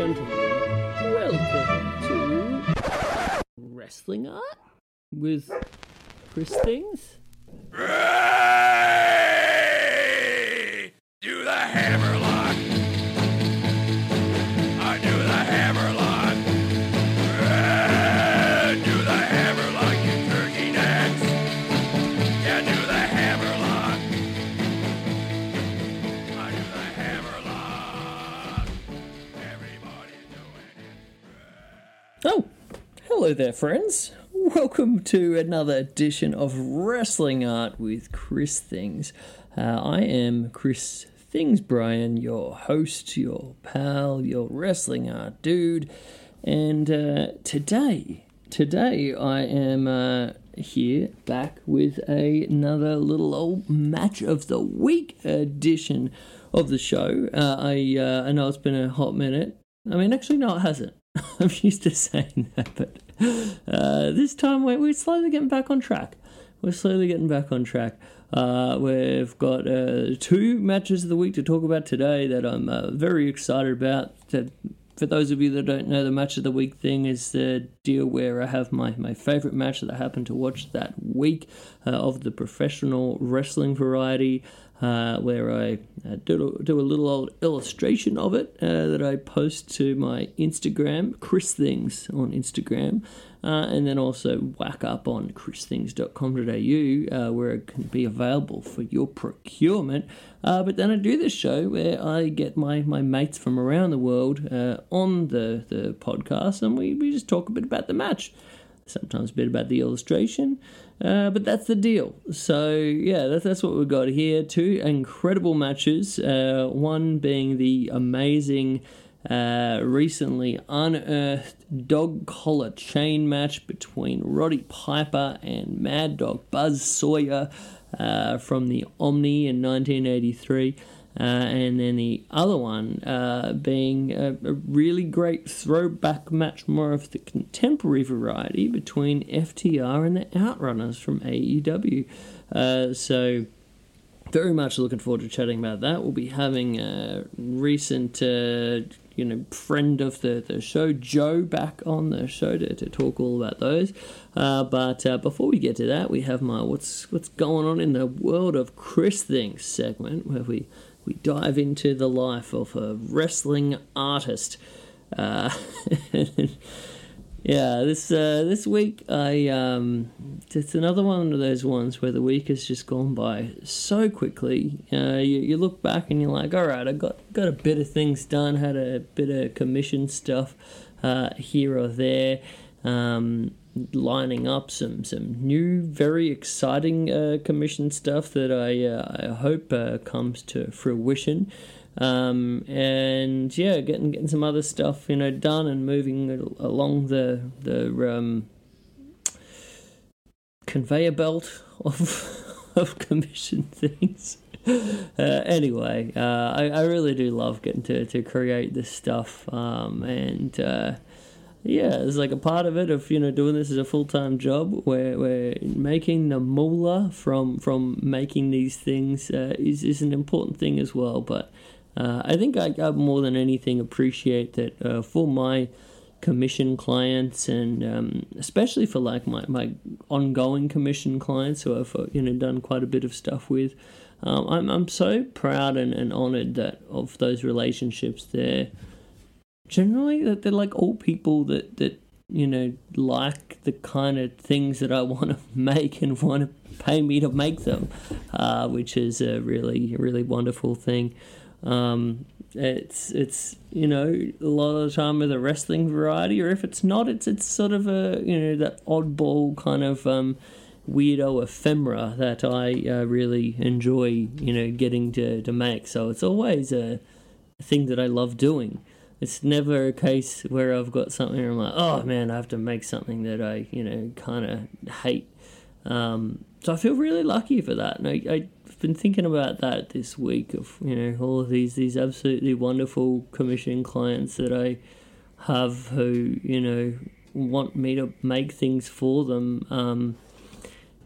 gentlemen, welcome to Wrestling Art with Chris Things. Ray! Do the hammerlock! I do the hammerlock! Ray! Do the hammerlock, you turkey necks! Yeah, do the hammerlock! I do the hammerlock! Everybody's doing it! Oh, hello there, friends. Welcome to another edition of Wrestling Art with Chris Things. I am Chris Things Brian, your host, your pal, your wrestling art dude, and today I am here back with another little old match of the week edition of the show. I know it's been a hot minute. I mean, actually, no, it hasn't. I'm used to saying that, but this time we're slowly getting back on track. We've got two matches of the week to talk about today that I'm very excited about. For those of you that don't know, the match of the week thing is the deal where I have my favourite match that I happen to watch that week of the professional wrestling variety, where I do a little old illustration of it that I post to my Instagram, Chris Things on Instagram, and then also whack up on christhings.com.au, where it can be available for your procurement. But then I do this show where I get my mates from around the world on the podcast, and we just talk a bit about the match. Sometimes a bit about the illustration, but that's the deal. So, yeah, that's what we've got here. Two incredible matches, one being the amazing, recently unearthed dog collar chain match between Roddy Piper and Mad Dog Buzz Sawyer from the Omni in 1983. And then the other one being a really great throwback match, more of the contemporary variety, between FTR and the Outrunners from AEW. So very much looking forward to chatting about that. We'll be having a recent friend of the show, Joe, back on the show to talk all about those. But before we get to that, we have my what's going on in the world of Chris Things segment, where we dive into the life of a wrestling artist. This week it's another one of those ones where the week has just gone by so quickly. You look back and you're like, all right, I got a bit of things done, had a bit of commission stuff here or there. Lining up some new, very exciting commission stuff that I hope comes to fruition. And yeah, getting some other stuff done and moving along the conveyor belt of commission things. Anyway, I really do love getting to create this stuff, and yeah, it's like a part of it of doing this as a full-time job where making the moolah from making these things is an important thing as well. But I think I more than anything appreciate that for my commission clients, and especially for like my ongoing commission clients who I've done quite a bit of stuff with. I'm so proud and honoured that of those relationships there. Generally, that they're like all people that like the kind of things that I want to make and want to pay me to make them, which is a really wonderful thing. It's a lot of the time with a wrestling variety, or if it's not, it's sort of a that oddball kind of weirdo ephemera that I really enjoy getting to make. So it's always a thing that I love doing. It's never a case where I've got something where I'm like, oh man, I have to make something that I, kind of hate. So I feel really lucky for that. And I've been thinking about that this week of, all of these absolutely wonderful commission clients that I have who, want me to make things for them.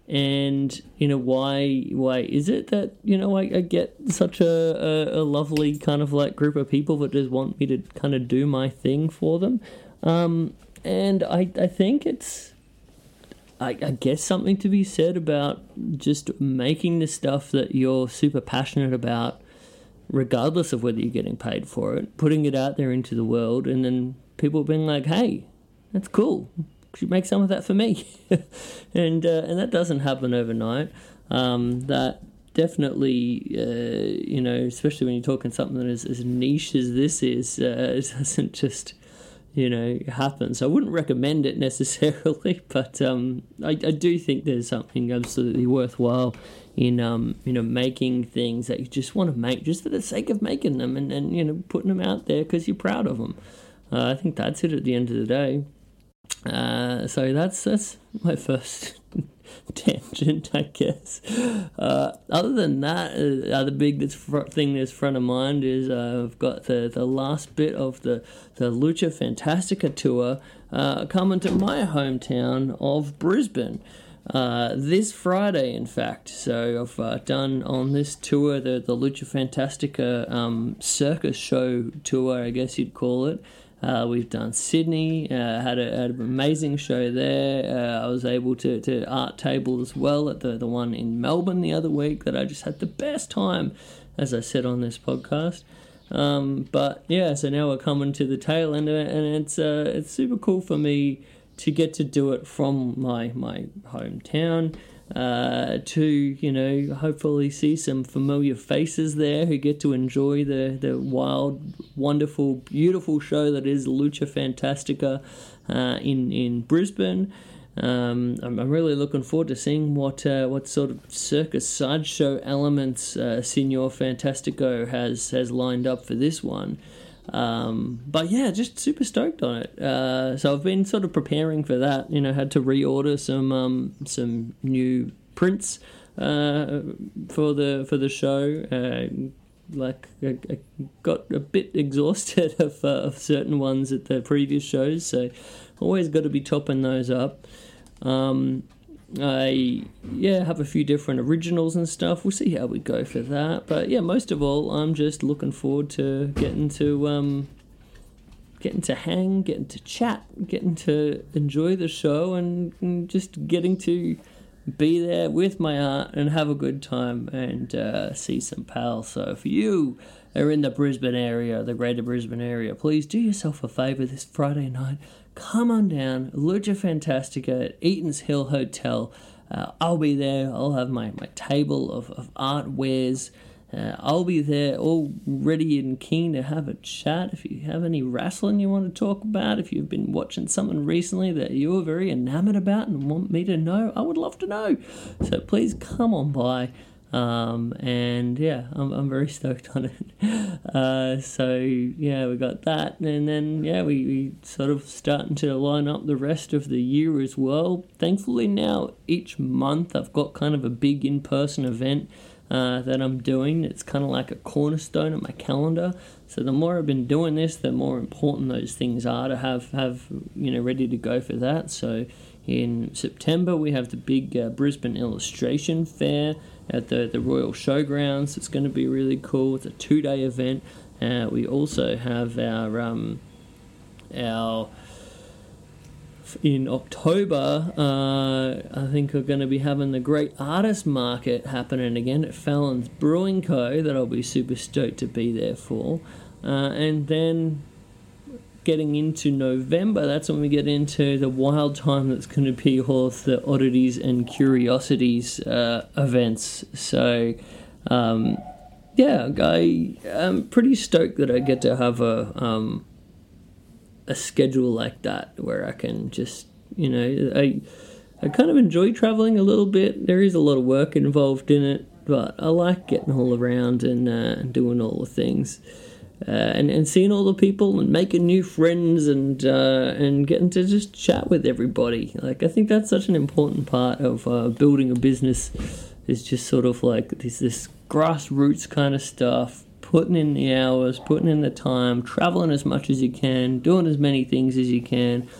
And why is it that I get such a lovely kind of like group of people that just want me to kind of do my thing for them? And I think it's I guess something to be said about just making the stuff that you're super passionate about, regardless of whether you're getting paid for it, putting it out there into the world, and then people being like, hey, that's cool, could you make some of that for me? and that doesn't happen overnight. That definitely, especially when you're talking something as niche as this is, it doesn't just happen. So I wouldn't recommend it necessarily, but I do think there's something absolutely worthwhile in making things that you just want to make just for the sake of making them, and putting them out there because you're proud of them. I think that's it at the end of the day. So that's my first tangent, I guess. Other than that, other big thing that's front of mind is I've got the last bit of the Lucha Fantastica tour coming to my hometown of Brisbane this Friday, in fact. So I've done on this tour the Lucha Fantastica circus show tour, I guess you'd call it. We've done Sydney, had an amazing show there. I was able to art table as well at the one in Melbourne the other week that I just had the best time, as I said on this podcast. But yeah, so now we're coming to the tail end of it, and it's super cool for me to get to do it from my hometown. To hopefully see some familiar faces there who get to enjoy the wild, wonderful, beautiful show that is Lucha Fantastica in Brisbane. I'm really looking forward to seeing what sort of circus sideshow elements Signor Fantastico has lined up for this one. But yeah, just super stoked on it. So I've been sort of preparing for that. Had to reorder some new prints for the show. I got a bit exhausted of certain ones at the previous shows, so always got to be topping those up. I have a few different originals and stuff. We'll see how we go for that. But yeah, most of all, I'm just looking forward to getting to hang, getting to chat, getting to enjoy the show, and just getting to be there with my art and have a good time and see some pals. So if you are in the Brisbane area, the greater Brisbane area, please do yourself a favour this Friday night. Come on down, Lucha Fantastica at Eaton's Hill Hotel. I'll be there. I'll have my table of art wares. I'll be there all ready and keen to have a chat. If you have any wrestling you want to talk about, if you've been watching something recently that you're very enamored about and want me to know, I would love to know. So please come on by. And yeah, I'm very stoked on it. So yeah, we got that, and then yeah, we sort of starting to line up the rest of the year as well. Thankfully now each month I've got kind of a big in-person event that I'm doing. It's kind of like a cornerstone of my calendar. So the more I've been doing this, the more important those things are to have ready to go for that. So in September we have the big Brisbane Illustration Fair at the Royal Showgrounds. It's going to be really cool. It's a 2-day event. We also have our in October, I think we're going to be having the Great Artist Market happening again at Fallon's Brewing Co. that I'll be super stoked to be there for. And then getting into November, that's when we get into the wild time that's going to be all of the Oddities and Curiosities events. So, yeah, I'm pretty stoked that I get to have a schedule like that where I can just, I kind of enjoy traveling a little bit. There is a lot of work involved in it, but I like getting all around and doing all the things. And seeing all the people and making new friends and getting to just chat with everybody. Like, I think that's such an important part of building a business, is just sort of like this grassroots kind of stuff, putting in the hours, putting in the time, traveling as much as you can, doing as many things as you can,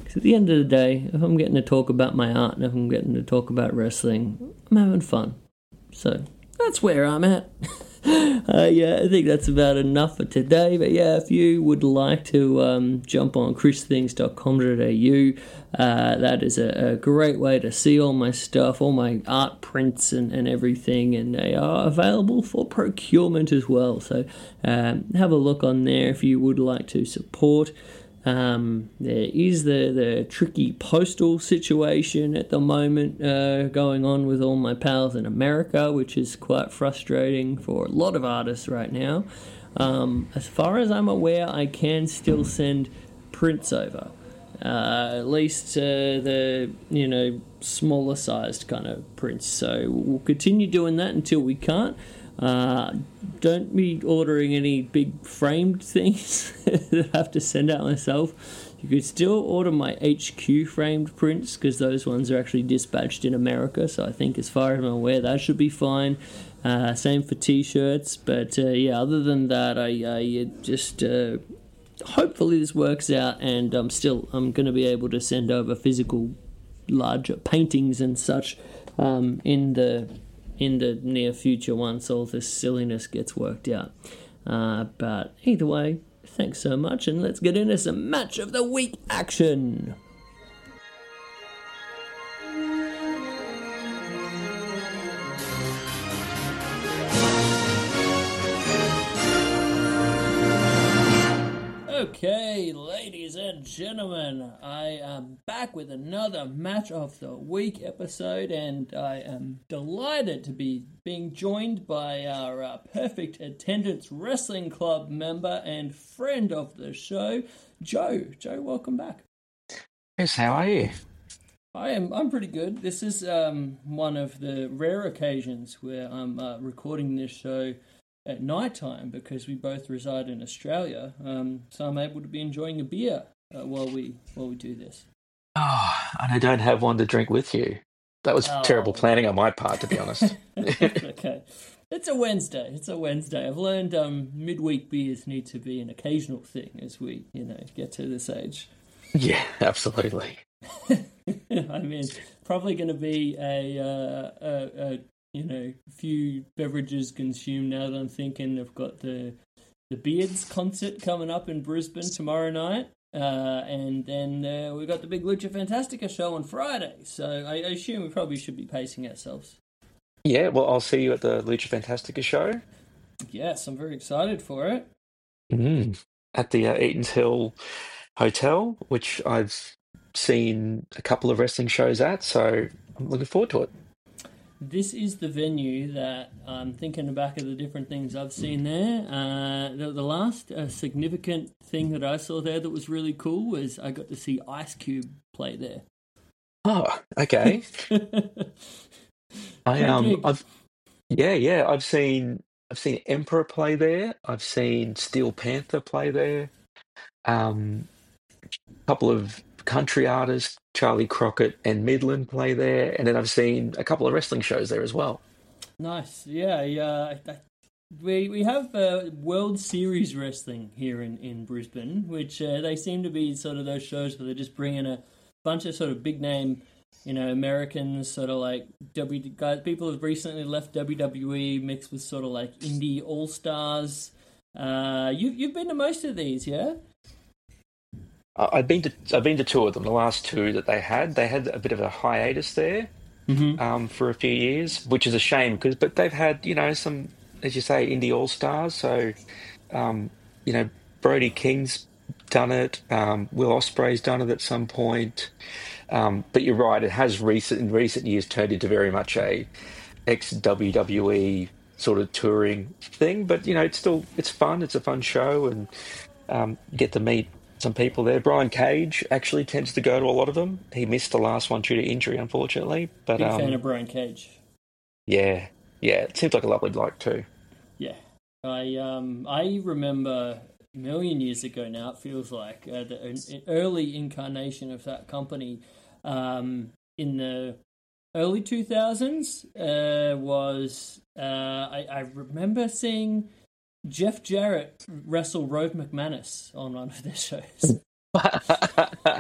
Because at the end of the day, if I'm getting to talk about my art and if I'm getting to talk about wrestling, I'm having fun. So that's where I'm at. I think that's about enough for today. But yeah, if you would like to jump on christhings.com.au, that is a great way to see all my stuff, all my art prints and everything, and they are available for procurement as well. So have a look on there if you would like to support. There is the tricky postal situation at the moment going on with all my pals in America, which is quite frustrating for a lot of artists right now. As far as I'm aware, I can still send prints over. At least the smaller sized kind of prints. So we'll continue doing that until we can't. Don't be ordering any big framed things that I have to send out myself. You could still order my HQ framed prints because those ones are actually dispatched in America. So I think as far as I'm aware, that should be fine. Same for t-shirts. But other than that, I just... hopefully this works out, and I'm going to be able to send over physical larger paintings and such in the near future once all this silliness gets worked out. But either way, thanks so much, and let's get into some Match of the Week action. Okay, ladies and gentlemen, I am back with another Match of the Week episode, and I am delighted to be being joined by our Perfect Attendance Wrestling Club member and friend of the show, Joe. Joe, welcome back. Yes, how are you? I'm pretty good. This is one of the rare occasions where I'm recording this show at night time because we both reside in Australia, so I'm able to be enjoying a beer while we do this. Oh, and I don't have one to drink with you. That was terrible planning on my part, to be honest. Okay, it's a Wednesday. I've learned midweek beers need to be an occasional thing as we get to this age. Yeah, absolutely. I mean, probably going to be a few beverages consumed now that I'm thinking I've got the Beards concert coming up in Brisbane tomorrow night, and then we've got the big Lucha Fantastica show on Friday, so I assume we probably should be pacing ourselves. Yeah, well, I'll see you at the Lucha Fantastica show. Yes, I'm very excited for it. At the Eaton's Hill Hotel, which I've seen a couple of wrestling shows at, so I'm looking forward to it. This is the venue that I'm thinking back of the different things I've seen there. The last significant thing that I saw there that was really cool was I got to see Ice Cube play there. Oh, okay. I've seen Emperor play there. I've seen Steel Panther play there. A couple of country artists, Charlie Crockett and Midland, play there, and then I've seen a couple of wrestling shows there as well. Nice, yeah. We have World Series wrestling here in Brisbane, which they seem to be sort of those shows where they just bring in a bunch of sort of big name, Americans, sort of like guys. People have recently left WWE, mixed with sort of like indie all stars. You've been to most of these, yeah? I've been to two of them. The last two that they had a bit of a hiatus there for a few years, which is a shame but they've had some, as you say, indie all stars. So Brody King's done it, Will Ospreay's done it at some point. But you're right, it has in recent years turned into very much a ex-WWE sort of touring thing. But it's fun. It's a fun show, and get to meet some people there. Brian Cage actually tends to go to a lot of them. He missed the last one due to injury, unfortunately. But big fan of Brian Cage. Yeah, it seems like a lovely bloke too. Yeah, I remember a million years ago now. It feels like the early incarnation of that company in the early 2000s was I remember seeing Jeff Jarrett wrestle Rove McManus on one of their shows.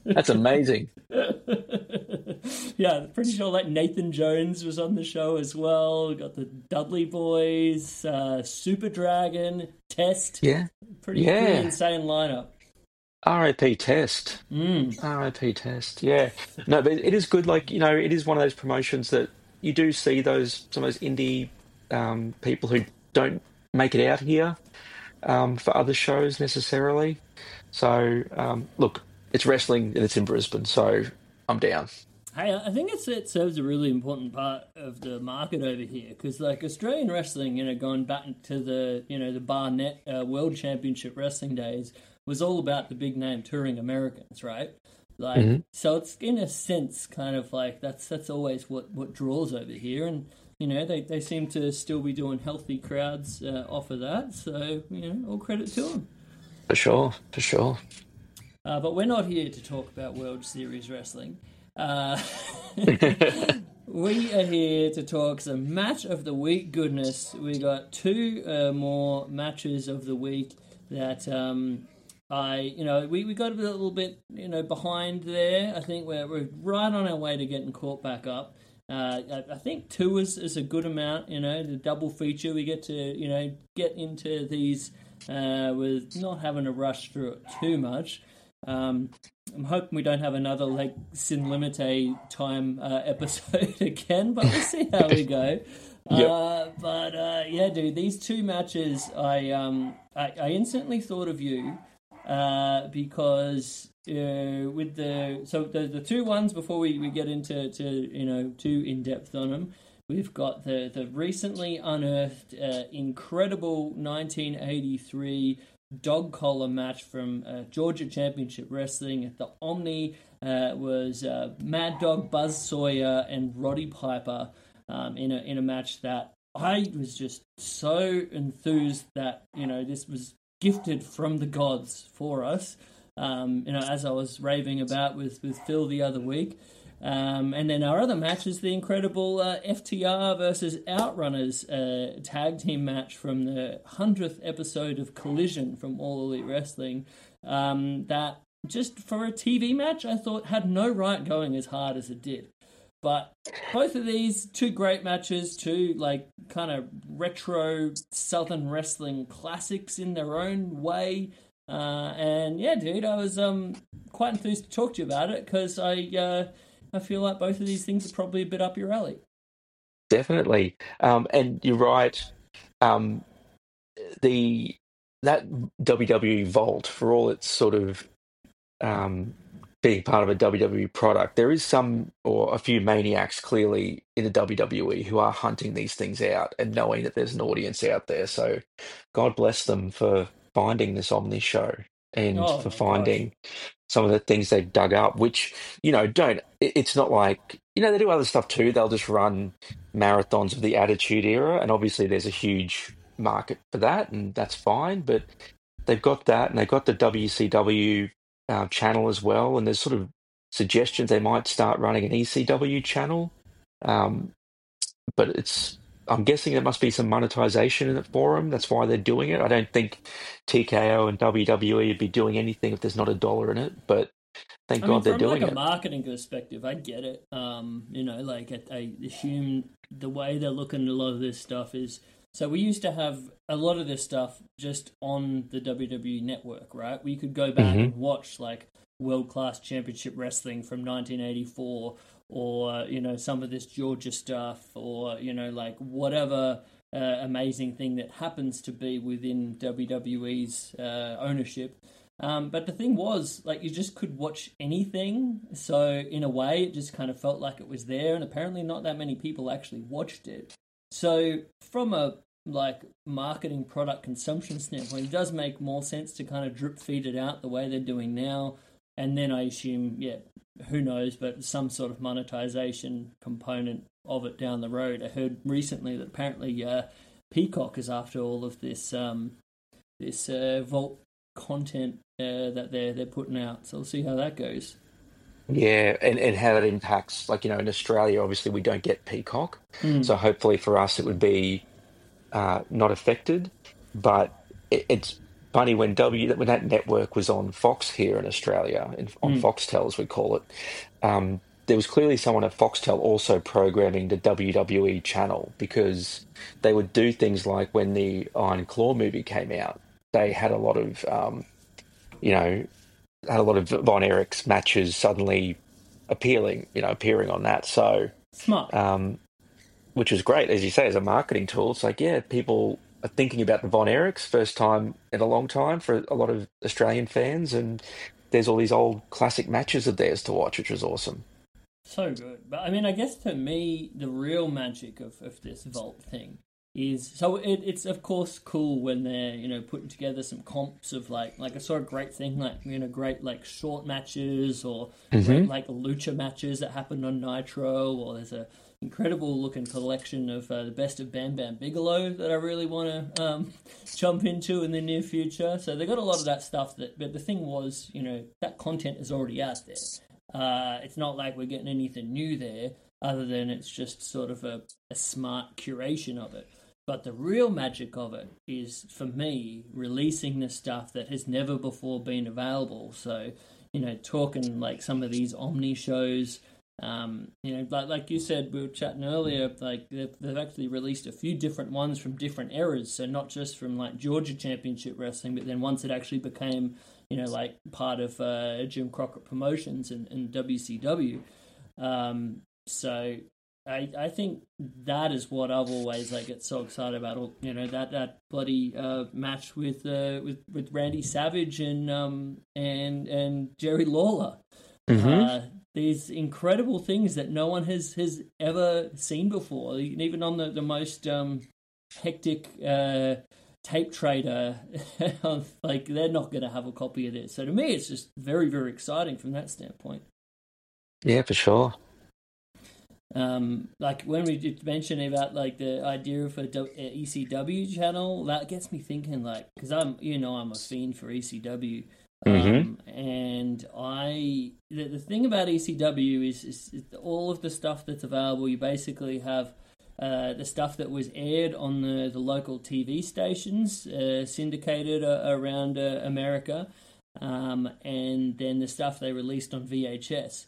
That's amazing. Yeah, pretty sure like Nathan Jones was on the show as well. We got the Dudley Boys, Super Dragon, Test. Yeah, Pretty yeah. insane lineup. R.I.P. Test. R.I.P. Test. Yeah. No, but it is good. Like, it is one of those promotions that you do see some of those indie people who don't make it out here for other shows necessarily. So, look, it's wrestling and it's in Brisbane, so I'm down. Hey, I think it serves a really important part of the market over here because, like, Australian wrestling, going back to the Barnett World Championship Wrestling days, was all about the big name touring Americans, right? Like, Mhm. so it's in a sense kind of like that's always what draws over here, and they seem to still be doing healthy crowds off of that. So all credit to them. For sure, for sure. But we're not here to talk about World Series wrestling. Uh, we are here to talk some match of the week goodness. We got two more matches of the week that we got a little bit behind there. I think we're right on our way to getting caught back up. I think two is a good amount. The double feature we get to get into these with not having to rush through it too much. I'm hoping we don't have another like Sin Limite time episode again, but we'll see how we go. Yep. Yeah, dude, these two matches, I instantly thought of you because with the two ones before we get into too in depth on them. We've got the recently unearthed incredible 1983 dog collar match from Georgia Championship Wrestling at the Omni. Was Mad Dog Buzz Sawyer and Roddy Piper in a match that I was just so enthused that this was gifted from the gods for us. As I was raving about with Phil the other week. And then our other match is the incredible FTR versus Outrunners tag team match from the 100th episode of Collision from All Elite Wrestling. That just for a TV match, I thought had no right going as hard as it did. But both of these, two great matches, two like kind of retro Southern wrestling classics in their own way. And yeah, dude, I was quite enthused to talk to you about it because I feel like both of these things are probably a bit up your alley. Definitely. And you're right. Um, the that WWE Vault, for all its sort of being part of a WWE product, there is some or a few maniacs clearly in the WWE who are hunting these things out and knowing that there's an audience out there. So God bless them for finding this Omni show and Oh for my gosh. finding some of the things they've dug up, which, it's not like, they do other stuff too. They'll just run marathons of the Attitude Era. And obviously there's a huge market for that, and that's fine. But they've got that, and they've got the WCW channel as well. And there's sort of suggestions they might start running an ECW channel. Um, but I'm guessing there must be some monetization in it for them. That's why they're doing it. I don't think TKO and WWE would be doing anything if there's not a dollar in it, but thank I mean, God they're from like doing a it. marketing perspective, I get it. I assume the way they're looking at a lot of this stuff is so we used to have a lot of this stuff just on the WWE network, right? We could go back Hmm. and watch like World Class Championship Wrestling from 1984 or some of this Georgia stuff or like whatever amazing thing that happens to be within WWE's ownership. But the thing was, like, you just could watch anything. So in a way, it just kind of felt like it was there, and apparently not that many people actually watched it. So from a like marketing product consumption standpoint, it does make more sense to kind of drip feed it out the way they're doing now. And then I assume, yeah, who knows, but some sort of monetization component of it down the road. I heard recently that apparently Peacock is after all of this Vault content that they're putting out. So we'll see how that goes. Yeah, and how that impacts, like, in Australia, obviously we don't get Peacock. Mm. So hopefully for us it would be not affected. But funny when that network was on Fox here in Australia, on Mm. Foxtel as we call it. There was clearly someone at Foxtel also programming the WWE channel because they would do things like when the Iron Claw movie came out, they had a lot of you know had a lot of Von Erich's matches suddenly appearing on that. So, Smart. um, which is great, as you say, as a marketing tool. It's like, yeah, people are thinking about the Von Erichs first time in a long time for a lot of Australian fans, and there's all these old classic matches of theirs to watch, which was awesome. So good. But I mean, I guess for me, the real magic of this Vault thing is so it's of course cool when they're putting together some comps of like I saw a great thing like great like short matches or great Hmm. like lucha matches that happened on Nitro, or there's a incredible looking collection of the best of Bam Bam Bigelow that I really want to jump into in the near future. So they got a lot of that stuff but the thing was that content is already out there. It's not like we're getting anything new there, other than it's just sort of a smart curation of it. But the real magic of it is, for me, releasing the stuff that has never before been available. So, talking like some of these Omni shows, like you said, we were chatting earlier, like they've actually released a few different ones from different eras. So not just from like Georgia Championship Wrestling, but then once it actually became like part of Jim Crockett Promotions and WCW. So I think that is what I've always like get so excited about. That bloody match with Randy Savage and Jerry Lawler. Hmm. These incredible things that no one has ever seen before, even on the most hectic tape trader. Like they're not going to have a copy of this. So to me, it's just very, very exciting from that standpoint. Yeah, for sure. Like when we did mention about like the idea of a ECW channel, that gets me thinking. Like, because I'm a fiend for ECW. Hmm. And the thing about ECW is all of the stuff that's available. You basically have the stuff that was aired on the local TV stations, syndicated around America, and then the stuff they released on VHS.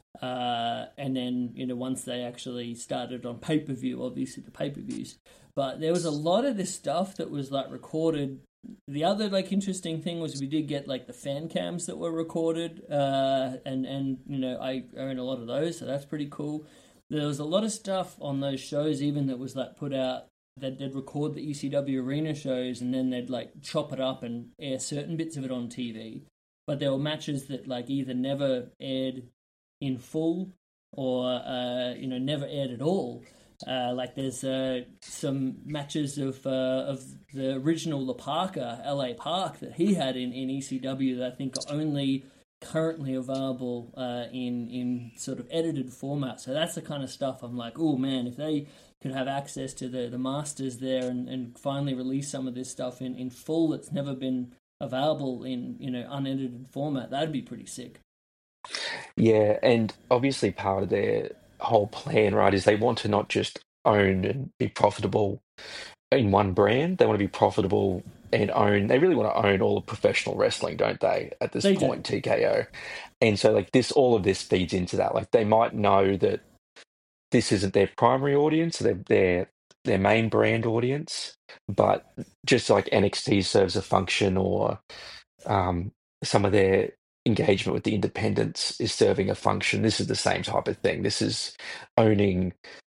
And then once they actually started on pay per view, obviously the pay per views. But there was a lot of this stuff that was like recorded. The other like interesting thing was we did get like the fan cams that were recorded, and I own a lot of those, so that's pretty cool. There was a lot of stuff on those shows even that was like put out that they'd record the ECW arena shows and then they'd like chop it up and air certain bits of it on TV. But there were matches that like either never aired in full or never aired at all. Like there's some matches of the original La Parka, LA Park, that he had in ECW that I think are only currently available in sort of edited format. So that's the kind of stuff I'm like, oh man, if they could have access to the masters there and finally release some of this stuff in full that's never been available in unedited format, that'd be pretty sick. Yeah, and obviously part of their whole plan, right, is they want to not just own and be profitable in one brand. They want to be profitable and own. They really want to own all of professional wrestling, don't they? At this They do. point, TKO, and so like this, all of this feeds into that. Like they might know that this isn't their primary audience, their main brand audience, but just like NXT serves a function, or um, some of their engagement with the independents is serving a function. This is the same type of thing. This is owning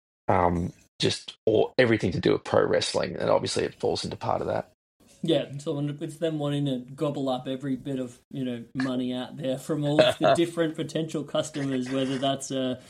just or everything to do with pro wrestling, and obviously it falls into part of that. Yeah, so it's them wanting to gobble up every bit of money out there from all of the different potential customers, whether that's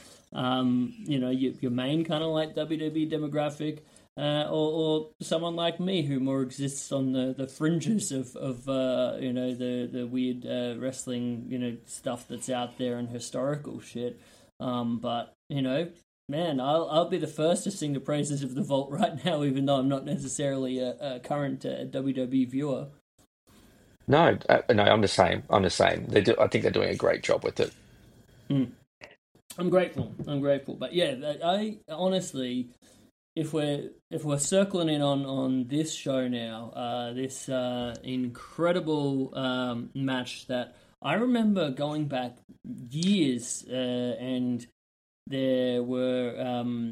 your main kind of like WWE demographic, or someone like me who more exists on the fringes of the weird wrestling stuff that's out there and historical shit. But man, I'll be the first to sing the praises of the Vault right now, even though I'm not necessarily a current WWE viewer. No, no, I'm the same. I'm the same. They do. I think they're doing a great job with it. Mm. I'm grateful. But yeah, I honestly, if we're circling in on this show now, this incredible match that I remember going back years, and there were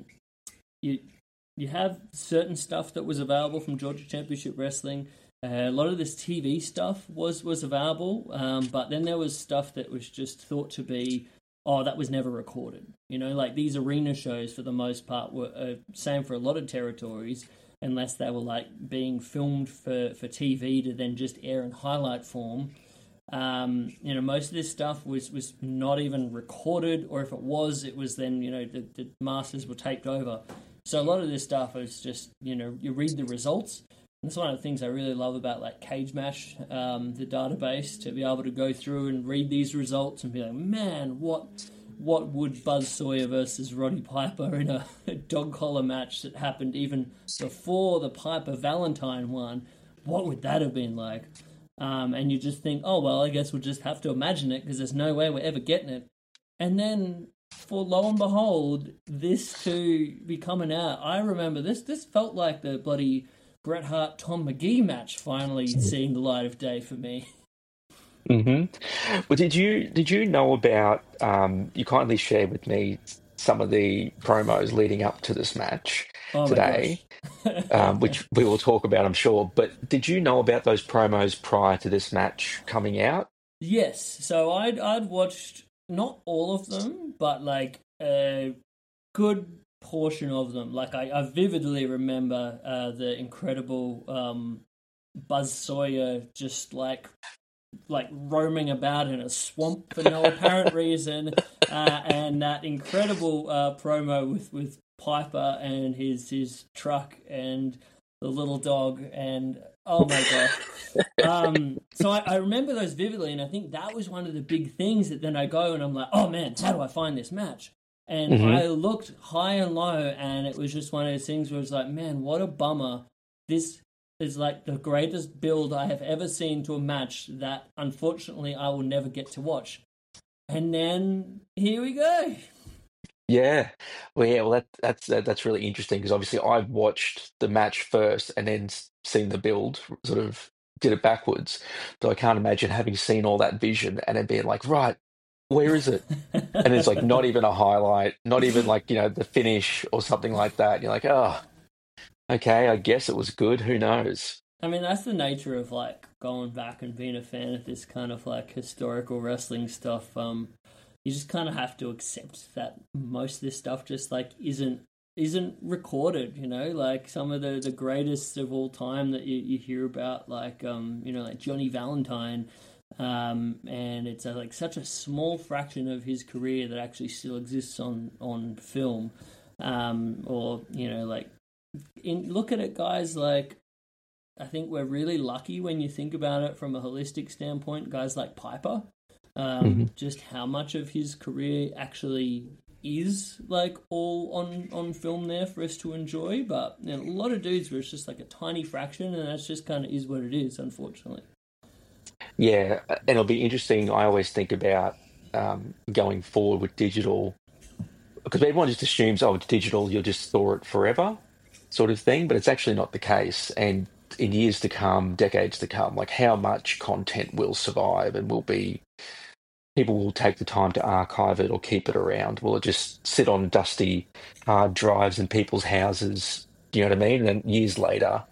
you have certain stuff that was available from Georgia Championship Wrestling. A lot of this TV stuff was available, but then there was stuff that was just thought to be, oh, that was never recorded. You know, like these arena shows for the most part were same for a lot of territories, unless they were like being filmed for TV to then just air in highlight form. You know, most of this stuff was not even recorded, or if it was then, you know, the masters were taped over. So a lot of this stuff is just, you know, you read the results. And that's one of the things I really love about like Cage Match, the database, to be able to go through and read these results and be like, man, what would Buzz Sawyer versus Roddy Piper in a dog collar match that happened even before the Piper Valentine one? What would that have been like? And you just think, oh, well, I guess we'll just have to imagine it because there's no way we're ever getting it. And then, for lo and behold, this to be coming out. I remember this felt like the bloody Bret Hart Tom McGee match finally seeing the light of day for me. Mm-hmm. Well, did you know about? You kindly shared with me some of the promos leading up to this match Oh my today, gosh. which we will talk about, I'm sure. But did you know about those promos prior to this match coming out? Yes, so I'd watched not all of them, but like a good portion of them. Like I vividly remember the incredible Buzz Sawyer just like roaming about in a swamp for no apparent reason, and that incredible promo with Piper and his truck and the little dog, and oh my gosh. So I remember those vividly, and I think that was one of the big things that then I go and I'm like, oh man, how do I find this match? And I looked high and low, and it was just one of those things where it was like, man, what a bummer. This is like the greatest build I have ever seen to a match that unfortunately I will never get to watch. And then here we go. Yeah, well, that's really interesting because obviously I've watched the match first and then seen the build, sort of did it backwards. So I can't imagine having seen all that vision and then being like, right, where is it? And it's like not even a highlight, not even like, you know, the finish or something like that. You're like, oh, okay, I guess it was good. Who knows? I mean, that's the nature of like going back and being a fan of this kind of like historical wrestling stuff. You just kind of have to accept that most of this stuff just like isn't recorded, you know, like some of the greatest of all time that you hear about, like you know, like Johnny Valentine, and it's like such a small fraction of his career that actually still exists on film, or you know, like look at it, guys, like I think we're really lucky when you think about it from a holistic standpoint, guys like Piper. Just how much of his career actually is like all on film there for us to enjoy, but you know, a lot of dudes where it's just like a tiny fraction, and that's just kind of is what it is, unfortunately. Yeah, and it'll be interesting. I always think about going forward with digital because everyone just assumes, oh, it's digital, you'll just store it forever, sort of thing. But it's actually not the case. And in years to come, decades to come, like how much content will survive and will be, people will take the time to archive it or keep it around. Will it just sit on dusty hard drives in people's houses? Do you know what I mean? And then years later,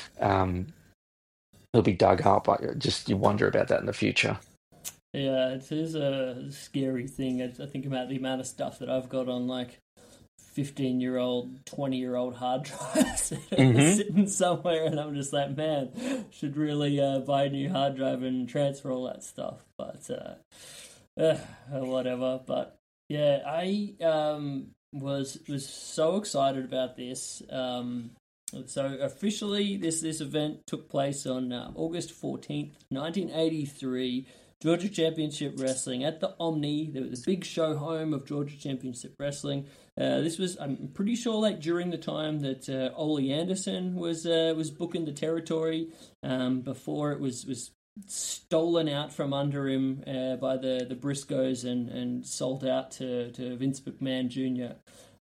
it'll be dug up. You wonder about that in the future. Yeah, it is a scary thing. I think about the amount of stuff that I've got on like 15-year-old, 20-year-old hard drives sitting somewhere, and I'm just like, man, should really buy a new hard drive and transfer all that stuff. But whatever. But yeah, I was so excited about this. So officially, this event took place on August 14th, 1983. Georgia Championship Wrestling at the Omni, the big show home of Georgia Championship Wrestling. This was, I'm pretty sure, like during the time that Ole Anderson was booking the territory, before it was stolen out from under him by the Briscoes and sold out to Vince McMahon Jr.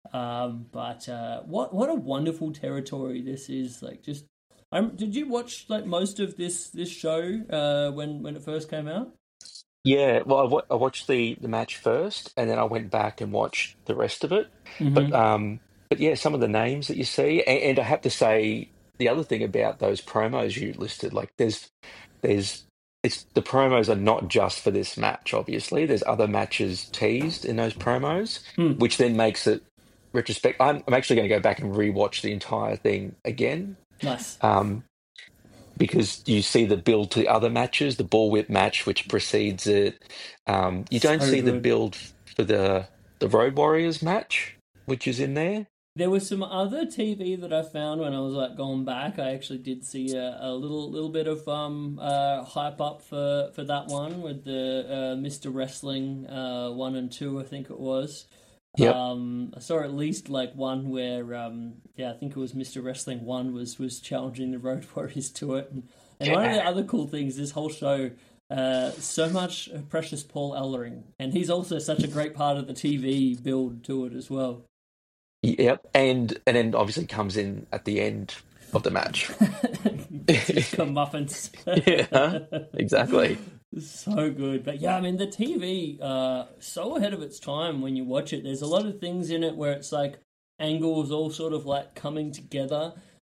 But what a wonderful territory this is. Like, just did you watch like most of this show when it first came out? Yeah, well, I watched the match first, and then I went back and watched the rest of it. But Mm-hmm. um, but yeah, some of the names that you see, and I have to say the other thing about those promos you listed, like there's it's the promos are not just for this match. Obviously, there's other matches teased in those promos, Hmm. which then makes it retrospect. I'm actually going to go back and rewatch the entire thing again. Nice. Um, because you see the build to the other matches, the ball whip match which precedes it. You don't So see the good. build for the Road Warriors match, which is in there. There was some other TV that I found when I was like going back. I actually did see a little bit of hype up for that one with the Mr. Wrestling 1 and 2, I think it was. Yep. I saw at least like one where yeah, I think it was Mr. Wrestling 1 was challenging the Road Warriors to it. And one of the Yeah. other cool things this whole show, so much precious Paul Ellering, and he's also such a great part of the TV build to it as well. Yep. And then obviously comes in at the end of the match. Gets his comeuppance. Yeah, exactly. So good. But yeah, I mean, the TV, so ahead of its time when you watch it. There's a lot of things in it where it's like angles all sort of like coming together,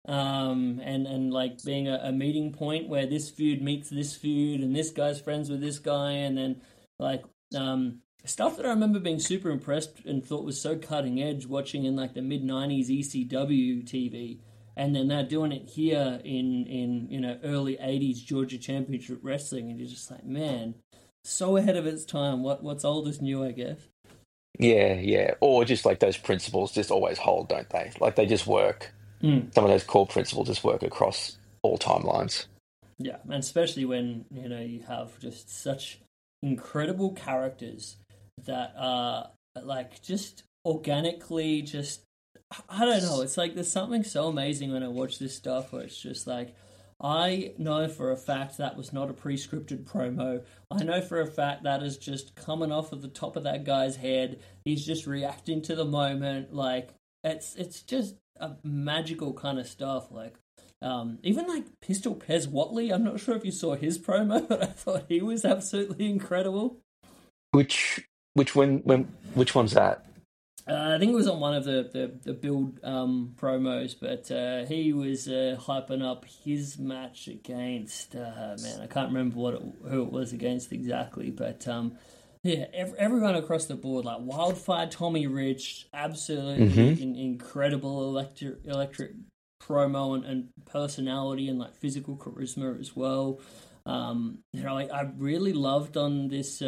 and like being a meeting point where this feud meets this feud, and this guy's friends with this guy, and then like, stuff that I remember being super impressed and thought was so cutting edge watching in like the mid '90s ECW TV, and then they're doing it here in early '80s Georgia Championship Wrestling, and you're just like, man, so ahead of its time. What's old is new, I guess. Yeah, yeah. Or just like those principles just always hold, don't they? Like they just work. Mm. Some of those core principles just work across all timelines. Yeah, and especially when you have just such incredible characters that are like just organically just I don't know. It's like there's something so amazing when I watch this stuff where it's just like I know for a fact that was not a pre-scripted promo. I know for a fact that is just coming off of the top of that guy's head. He's just reacting to the moment. Like it's just a magical kind of stuff. Like even like Pistol Pez Watley. I'm not sure if you saw his promo, but I thought he was absolutely incredible. Which one's that? I think it was on one of the build promos, but he was hyping up his match against man, I can't remember who it was against exactly, but yeah, everyone across the board like Wildfire Tommy Rich, absolutely Hmm. incredible electric promo and personality and like physical charisma as well. I really loved on this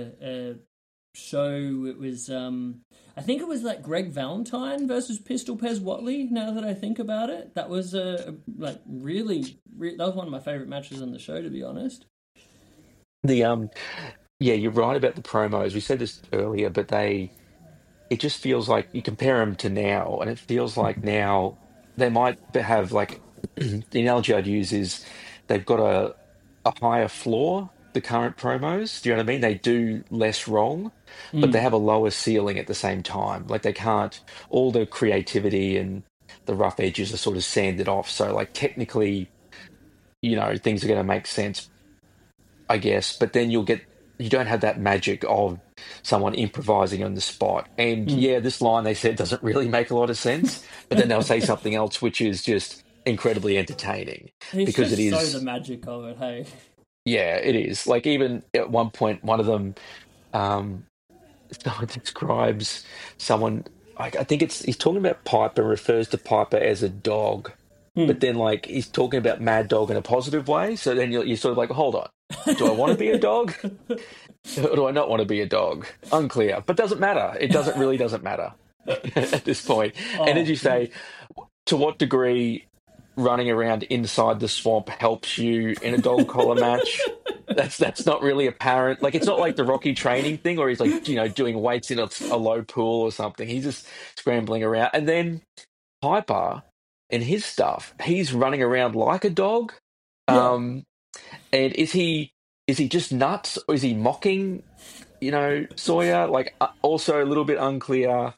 show. It was I think it was like Greg Valentine versus Pistol Pez Watley. Now that I think about it, that was like that was one of my favorite matches on the show, to be honest. The Yeah, you're right about the promos. We said this earlier, but it just feels like you compare them to now, and it feels like now they might have like the analogy I'd use is they've got a higher floor, the current promos. Do you know what I mean? They do less wrong, but they Mm. have a lower ceiling at the same time. Like they can't, all the creativity and the rough edges are sort of sanded off. So like technically, things are going to make sense, I guess, but then you don't have that magic of someone improvising on the spot. And Mm. yeah, this line they said doesn't really make a lot of sense, but then they'll say something else which is just incredibly entertaining It's because it just so the is, magic of it. Hey. yeah, it is. Like even at one point, one of them, um, someone describes someone, I think he's talking about Piper, refers to Piper as a dog. But Mm. then, like, he's talking about Mad Dog in a positive way. So then you're sort of like, hold on, do I want to be a dog? Or do I not want to be a dog? Unclear, but doesn't matter. It doesn't matter at this point. And as Oh, you say, to what degree running around inside the swamp helps you in a dog collar match? That's not really apparent. Like it's not like the Rocky training thing, or he's like doing weights in a low pool or something. He's just scrambling around, and then Piper and his stuff, he's running around like a dog. yeah. Um, and is he just nuts, or is he mocking, Sawyer? Like, also a little bit unclear.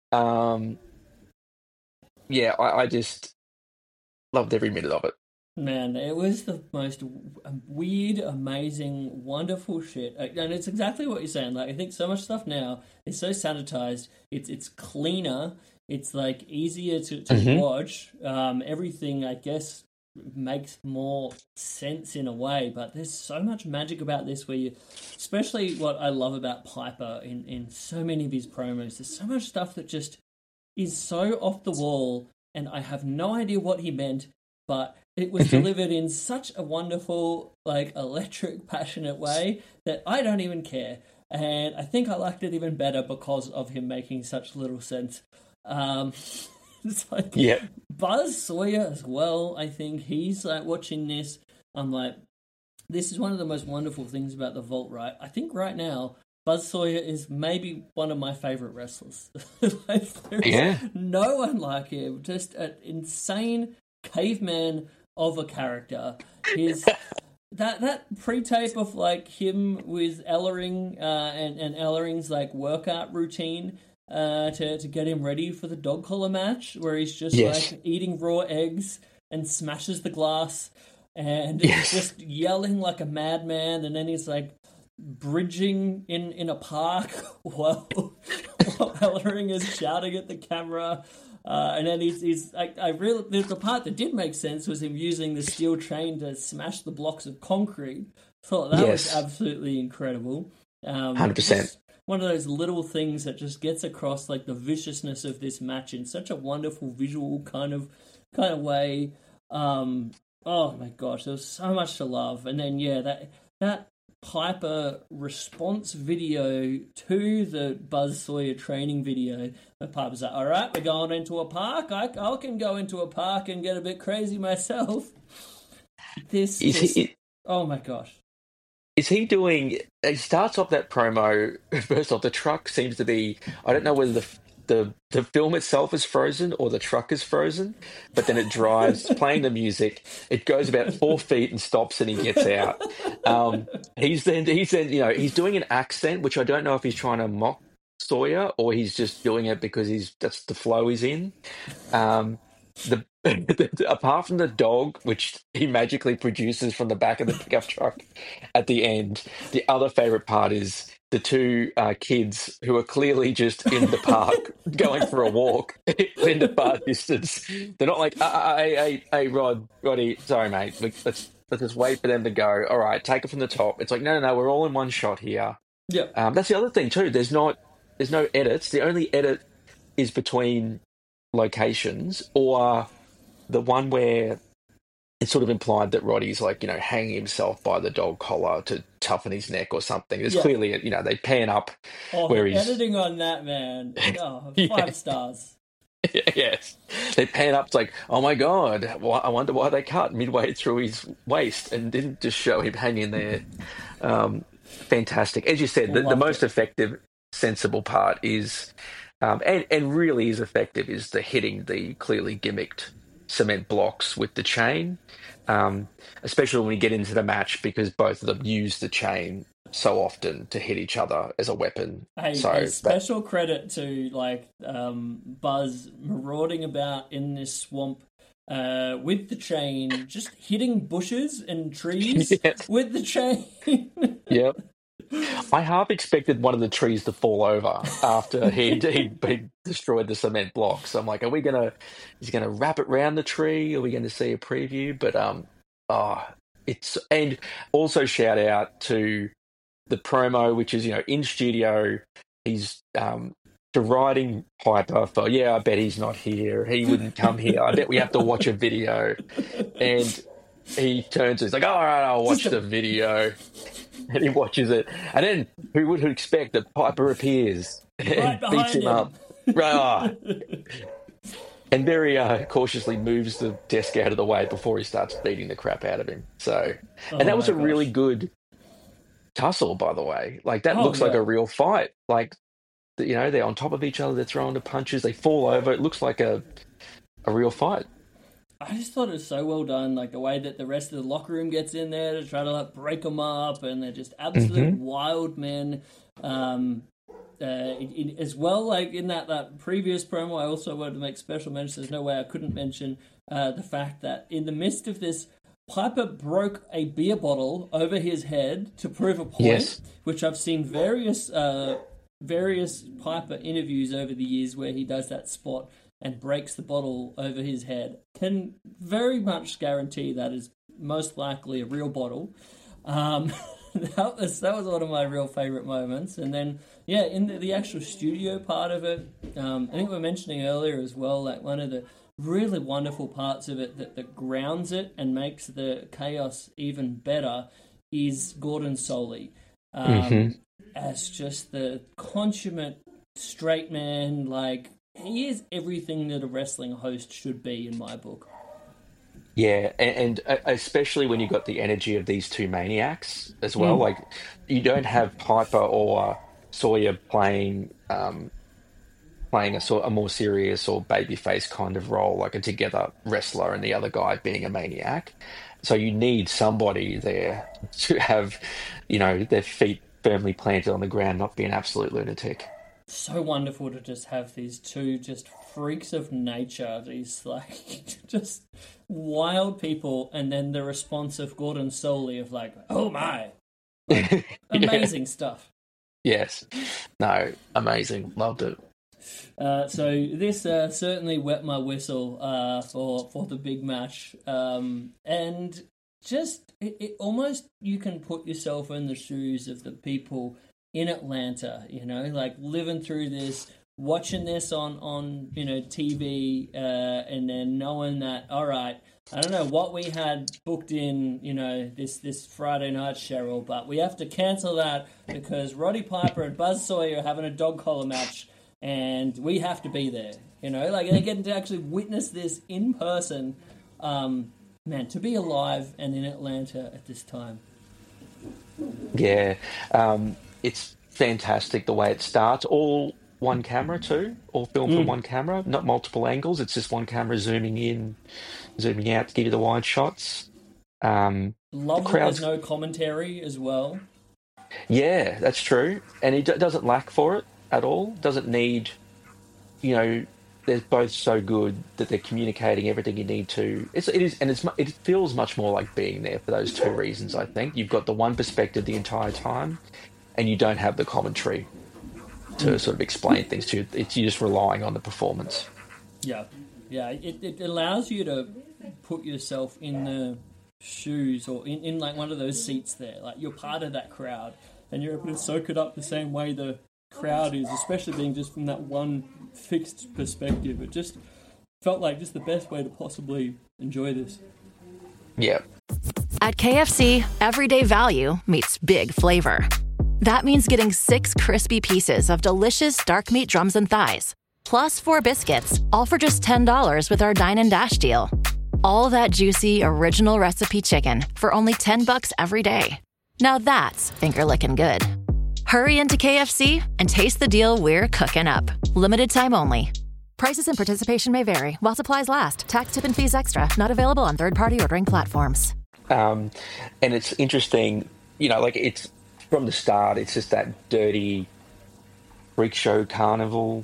Um, yeah, I just loved every minute of it. Man, it was the most weird, amazing, wonderful shit, and it's exactly what you're saying. Like, I think so much stuff now is so sanitized. It's cleaner. It's like easier to Hmm. watch. Everything, I guess, makes more sense in a way. But there's so much magic about this, where you, especially what I love about Piper in so many of his promos. There's so much stuff that just is so off the wall, and I have no idea what he meant, but it was Hmm. delivered in such a wonderful, like, electric, passionate way that I don't even care. And I think I liked it even better because of him making such little sense. Um, it's like Yeah, Buzz Sawyer as well. I think he's like watching this. I'm like, this is one of the most wonderful things about the Vault, right? I think right now, Buzz Sawyer is maybe one of my favorite wrestlers. Like, there's yeah, no one like him. Just an insane caveman of a character. His that pre-tape of like him with Ellering and Ellering's like workout routine to get him ready for the dog collar match, where he's just yes, like eating raw eggs and smashes the glass and he's yes, just yelling like a madman, and then he's like bridging in a park while Ellering is shouting at the camera. And then he's I really, the part that did make sense was him using the steel train to smash the blocks of concrete. Thought that was yes, absolutely incredible. 100%. Just one of those little things that just gets across like the viciousness of this match in such a wonderful visual kind of way. Oh my gosh, there was so much to love. And then yeah, that Piper response video to the Buzz Sawyer training video. The Piper's like, all right, we're going into a park. I can go into a park and get a bit crazy myself. This Is just, he oh my gosh. is he doing? He starts off that promo. First off, the truck seems to be. I don't know whether the film itself is frozen or the truck is frozen, but then it drives, playing the music. It goes about 4 feet and stops, and he gets out. He's then he's doing an accent, which I don't know if he's trying to mock Sawyer or he's just doing it because that's the flow he's in. Um, the apart from the dog, which he magically produces from the back of the pickup truck at the end, the other favorite part is the two kids who are clearly just in the park going for a walk in the far distance. They're not like, hey, Roddy, sorry, mate, let's just wait for them to go. All right, take it from the top. It's like, no, we're all in one shot here. Yep. That's the other thing too. There's no edits. The only edit is between locations or the one where it's sort of implied that Roddy's like, hanging himself by the dog collar to toughen his neck or something. There's Yeah. clearly, they pan up Oh, where the he's, editing on that, man. Oh, yeah, 5 stars. yes, they pan up. It's like, oh my God, I wonder why they cut midway through his waist and didn't just show him hanging there. Fantastic. As you said, the Loved most it. effective, sensible part is, and really is effective, is the hitting the clearly gimmicked cement blocks with the chain, especially when we get into the match because both of them use the chain so often to hit each other as a weapon. A So that, special credit to like Buzz marauding about in this swamp with the chain, just hitting bushes and trees yes, with the chain. yeah. I half expected one of the trees to fall over after he destroyed the cement blocks. I'm like, is he gonna wrap it round the tree? Are we gonna see a preview? But oh, and also shout out to the promo, which is in studio. He's deriding Piper for, yeah, I bet he's not here. He wouldn't come here. I bet we have to watch a video. And he turns, he's like, all right, I'll watch the video. And he watches it. And then who would expect that Piper appears Right and beats behind him him. up? Right, and very cautiously moves the desk out of the way before he starts beating the crap out of him. So, Oh and that was my a really gosh. good tussle, by the way. Like, that Oh looks like yeah. a real fight. Like, they're on top of each other, they're throwing the punches, they fall over. It looks like a real fight. I just thought it was so well done, like the way that the rest of the locker room gets in there to try to like break them up, and they're just absolute Hmm. wild men. Um, as well, like in that previous promo, I also wanted to make special mention. There's no way I couldn't mention the fact that in the midst of this, Piper broke a beer bottle over his head to prove a point, Yes. which I've seen various Piper interviews over the years where he does that spot and breaks the bottle over his head. Can very much guarantee that is most likely a real bottle. That was one of my real favorite moments. And then, yeah, in the actual studio part of it, I think we were mentioning earlier as well, like one of the really wonderful parts of it that grounds it and makes the chaos even better is Gordon Soley. As just the consummate straight man, like, he is everything that a wrestling host should be in my book. Yeah, and especially when you've got the energy of these two maniacs as well. Like, you don't have Piper or Sawyer playing a more serious or babyface kind of role, like a together wrestler, and the other guy being a maniac. So you need somebody there to have, their feet firmly planted on the ground, not be an absolute lunatic. So wonderful to just have these two just freaks of nature, these like just wild people, and then the response of Gordon Soley of like, oh my, amazing stuff. Yes, no, amazing, loved it. So this certainly wet my whistle for the big match, and just it almost, you can put yourself in the shoes of the people in Atlanta, like living through this, watching this on TV, and then knowing that, all right, I don't know what we had booked in, this Friday night, Cheryl, but we have to cancel that because Roddy Piper and Buzz Sawyer are having a dog collar match, and we have to be there. Like they're getting to actually witness this in person. Man, to be alive and in Atlanta at this time. Yeah, it's fantastic the way it starts. All one camera too, all filmed from one camera, not multiple angles. It's just one camera zooming in, zooming out to give you the wide shots. Love that there's no commentary as well. Yeah, that's true, and it doesn't lack for it at all. Doesn't need, they're both so good that they're communicating everything you need to. It feels much more like being there for those two reasons. I think you've got the one perspective the entire time, and you don't have the commentary to sort of explain things to you. You're just relying on the performance. Yeah. It allows you to put yourself in the shoes or in like one of those seats there. Like you're part of that crowd, and you're able to soak it up the same way the crowd is, especially being just from that one fixed perspective. It just felt like just the best way to possibly enjoy this. Yeah. At KFC, everyday value meets big flavor. That means getting 6 crispy pieces of delicious dark meat drums and thighs, plus 4 biscuits, all for just $10 with our Dine and Dash deal. All that juicy, original recipe chicken for only $10 every day. Now that's finger-licking good. Hurry into KFC and taste the deal we're cooking up. Limited time only. Prices and participation may vary while supplies last. Tax, tip, and fees extra. Not available on third-party ordering platforms. And it's interesting, like it's from the start, it's just that dirty freak show carnival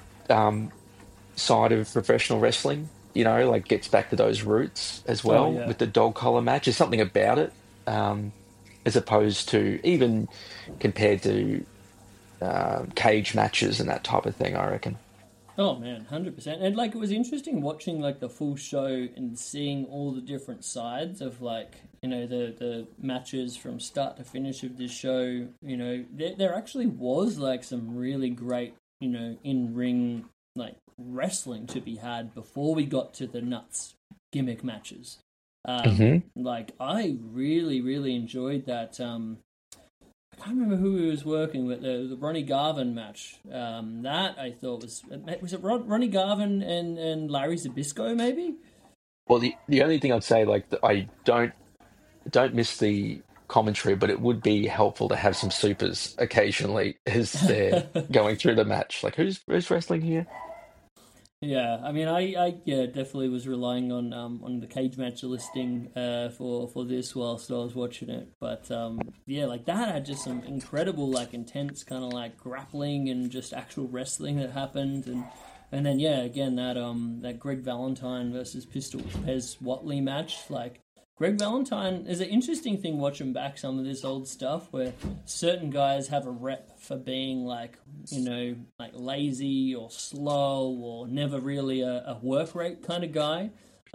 side of professional wrestling, like gets back to those roots as well with the dog collar match. There's something about it, as opposed to even compared to cage matches and that type of thing, I reckon. Oh man, 100%. And like it was interesting watching like the full show and seeing all the different sides of like, the matches from start to finish of this show. There actually was like some really great, in-ring like wrestling to be had before we got to the nuts gimmick matches. Like I really, really enjoyed that. I can't remember who he was working with, the Ronnie Garvin match. That I thought was it Ronnie Garvin and Larry Zbyszko maybe? Well, the only thing I'd say, like, I don't miss the commentary, but it would be helpful to have some supers occasionally as they're going through the match. Like, who's wrestling here? Yeah, I mean, I definitely was relying on the cage match listing for this whilst I was watching it, but yeah, like that had just some incredible like intense kind of like grappling and just actual wrestling that happened, and then yeah, again that Greg Valentine versus Pistol Pez Watley match, like Greg Valentine is an interesting thing watching back some of this old stuff where certain guys have a rep for being like, you know, like lazy or slow or never really a work rate kind of guy.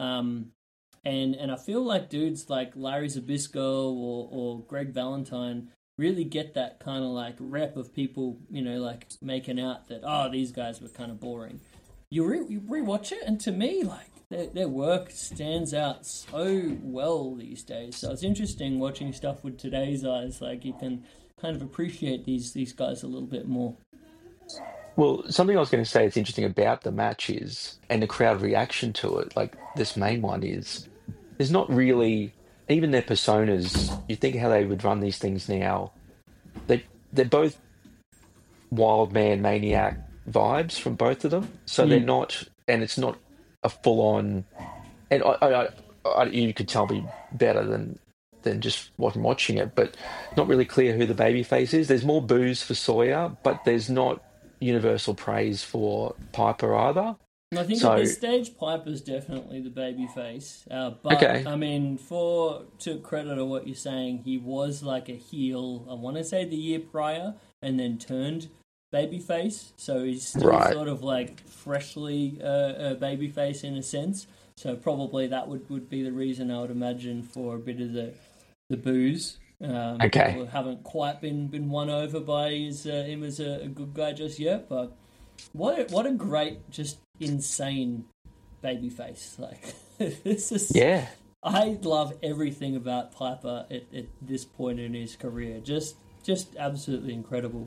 And I feel like dudes like Larry Zbyszko or Greg Valentine really get that kind of like rep of people, you know, like making out that, oh, these guys were kind of boring. You rewatch it, and to me, like, their work stands out so well these days. So it's interesting watching stuff with today's eyes. Like, you can kind of appreciate these guys a little bit more. Well, something I was going to say that's interesting about the match is, and the crowd reaction to it, like this main one is, there's not really, even their personas, you think how they would run these things now, they're both wild man, maniac vibes from both of them. So they're not, and it's not a full on, and you could tell me better than just watching it, but not really clear who the babyface is. There's more boos for Sawyer, but there's not universal praise for Piper either. I think at this stage, Piper's definitely the babyface. But okay. I mean, to credit of what you're saying, he was like a heel. I want to say the year prior, and then turned babyface. So he's still sort of like freshly a babyface in a sense. So probably that would be the reason, I would imagine, for a bit of the boos. People haven't quite been won over by him as a good guy just yet, but what a great, just insane babyface! Like this is, I love everything about Piper at this point in his career. Just absolutely incredible.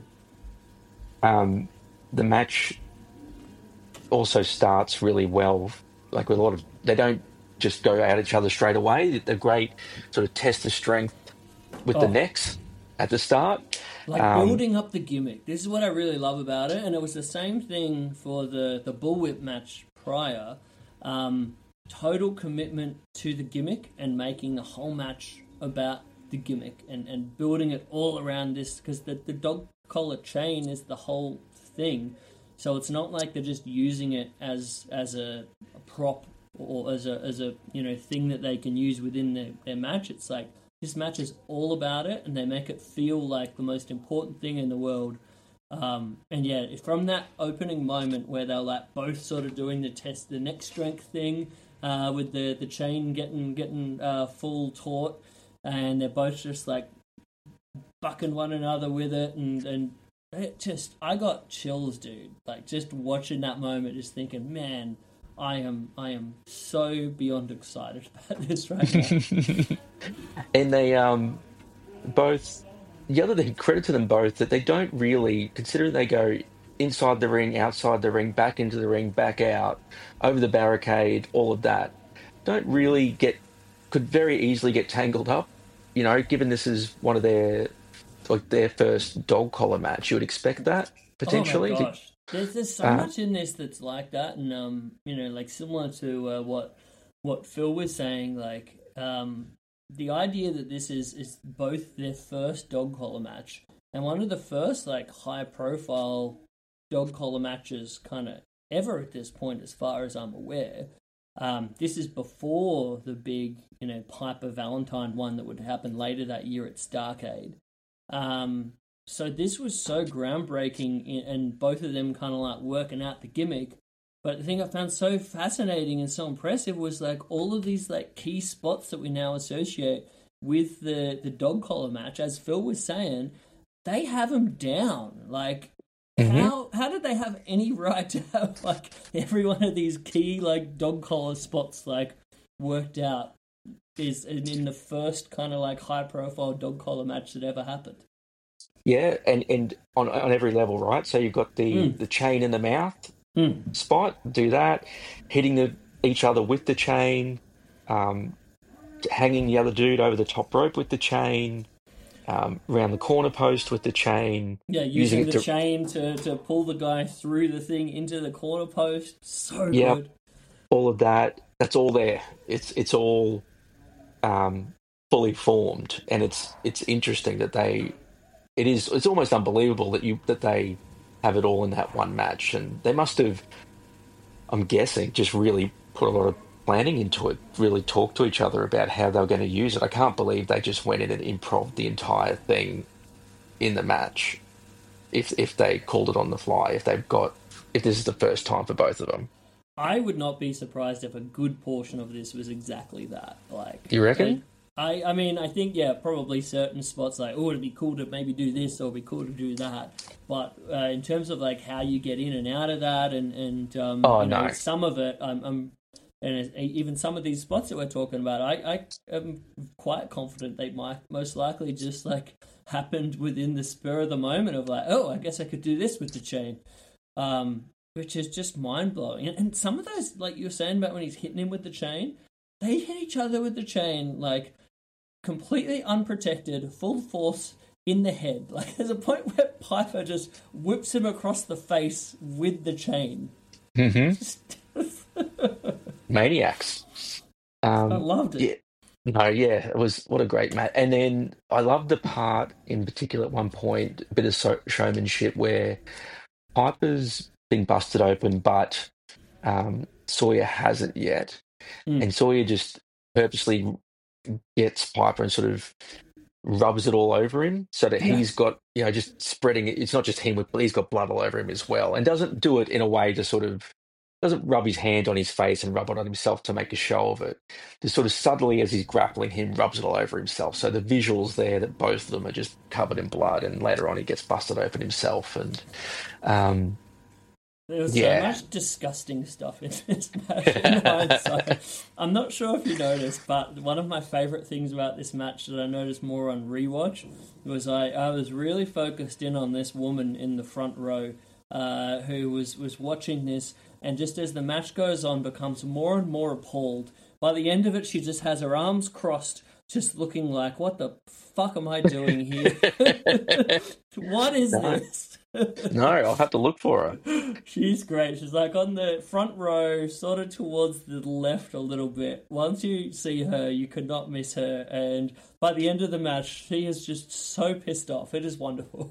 The match also starts really well, like with a lot of, they don't just go at each other straight away. They're great sort of test of strength with the necks at the start. Like building up the gimmick. This is what I really love about it. And it was the same thing for the bullwhip match prior. Total commitment to the gimmick and making the whole match about the gimmick and building it all around this, because the dog collar chain is the whole thing. So it's not like they're just using it as a prop or as a you know thing that they can use within their match. It's like this match is all about it, and they make it feel like the most important thing in the world. And yeah, from that opening moment where they're like both sort of doing the neck strength thing with the chain getting full taut, and they're both just like bucking one another with it, and it just, I got chills, dude. Like just watching that moment, just thinking, man, I am so beyond excited about this right now. And they both, the other thing, credit to them both, that they don't really, considering they go inside the ring, outside the ring, back into the ring, back out, over the barricade, all of that, don't really could very easily get tangled up. You know, given this is one of their first dog collar match, you would expect that potentially. Oh my gosh. There's so much in this that's like that, and you know, like similar to what Phil was saying, like the idea that this is both their first dog collar match and one of the first like high profile dog collar matches kind of ever at this point, as far as I'm aware. This is before the big, you know, Piper Valentine one that would happen later that year at Starrcade. So this was so groundbreaking, and both of them kind of like working out the gimmick. But the thing I found so fascinating and so impressive was like all of these like key spots that we now associate with the dog collar match. As Phil was saying, they have them down. Like how did they have any right to have like every one of these key like dog collar spots like worked out is in the first kind of like high profile dog collar match that ever happened? Yeah, and on every level, right? So you've got the chain in the mouth spot, do that, hitting each other with the chain, hanging the other dude over the top rope with the chain, around the corner post with the chain. Yeah, using it the to, chain to pull the guy through the thing into the corner post. So yeah, good. all of that. That's all there. It's all fully formed, and it's interesting that it's almost unbelievable that they have it all in that one match, and they must have, I'm guessing, just really put a lot of planning into it, really talked to each other about how they were going to use it. I can't believe they just went in and improv the entire thing in the match. If they called it on the fly, if this is the first time for both of them. I would not be surprised if a good portion of this was exactly that. Like, You reckon? I mean, I think, yeah, probably certain spots like, oh, it'd be cool to maybe do this or it'd be cool to do that. But in terms of like how you get in and out of that and no. some of it, and even some of these spots that we're talking about, I am quite confident they might most likely just like happened within the spur of the moment of like, oh, I guess I could do this with the chain. Which is just mind-blowing. And some of those, like you were saying about when he's hitting him with the chain, they hit each other with the chain, like, completely unprotected, full force in the head. Like, there's a point where Piper just whips him across the face with the chain. Mm-hmm. Maniacs. I loved it. Yeah. No, yeah, it was, what a great match. And then I loved the part in particular at one point, a bit of showmanship where Piper's been busted open, but Sawyer hasn't yet. And Sawyer just purposely gets Piper and sort of rubs it all over him so that he's got, just spreading it. It's not just him, he's got blood all over him as well. And doesn't do it in a way to doesn't rub his hand on his face and rub it on himself to make a show of it. Just sort of subtly as he's grappling him, rubs it all over himself. So the visuals there that both of them are just covered in blood, and later on he gets busted open himself. And there was so much disgusting stuff in this match. In hindsight. I'm not sure if you noticed, but one of my favourite things about this match that I noticed more on rewatch was I was really focused in on this woman in the front row who was watching this, and just as the match goes on, becomes more and more appalled. By the end of it, she just has her arms crossed, just looking like, what the fuck am I doing here? What is this? No, I'll have to look for her. She's great. She's like on the front row, sort of towards the left a little bit. Once you see her, you could not miss her. And by the end of the match, she is just so pissed off. It is wonderful.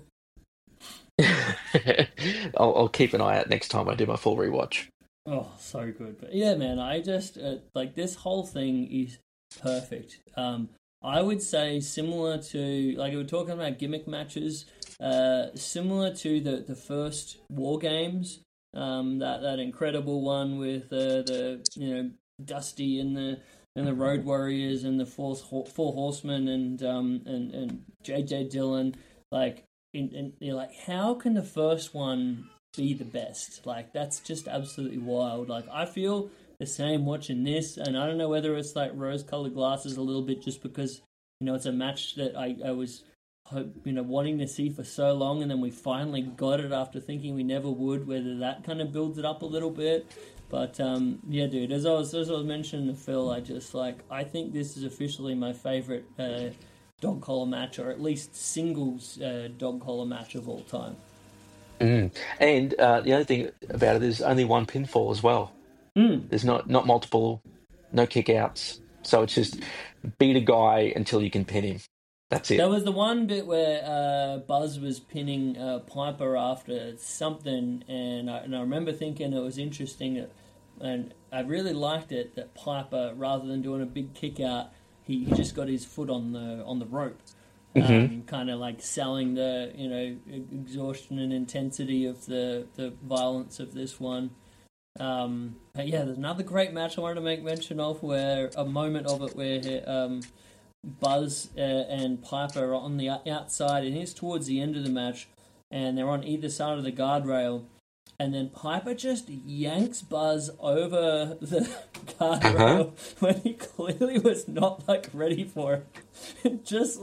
I'll keep an eye out next time I do my full rewatch. Oh, so good. But yeah, man, I just, like, this whole thing is perfect. I would say similar to, like, we were talking about gimmick matches, similar to the first War Games, that incredible one with the Dusty and the Road Warriors and the Four Horsemen and JJ Dillon. Like, and you're like, how can the first one be the best? Like, that's just absolutely wild. Like, I feel the same watching this, and I don't know whether it's like rose-colored glasses a little bit, just because it's a match that I was wanting to see for so long, and then we finally got it after thinking we never would. Whether that kind of builds it up a little bit, but yeah, dude. As I was mentioning to Phil, I think this is officially my favorite dog collar match, or at least singles dog collar match of all time. And the other thing about it is only one pinfall as well. There's not multiple, no kick outs. So it's just beat a guy until you can pin him. That's it. There was the one bit where Buzz was pinning Piper after something, and I remember thinking it was interesting, and I really liked it that Piper, rather than doing a big kick out, he just got his foot on the rope. Kind of like selling the exhaustion and intensity of the violence of this one. But yeah, there's another great match I wanted to make mention of, where a moment of it where Buzz and Piper are on the outside, and it's towards the end of the match, and they're on either side of the guardrail, and then Piper just yanks Buzz over the guardrail when he clearly was not like ready for it. just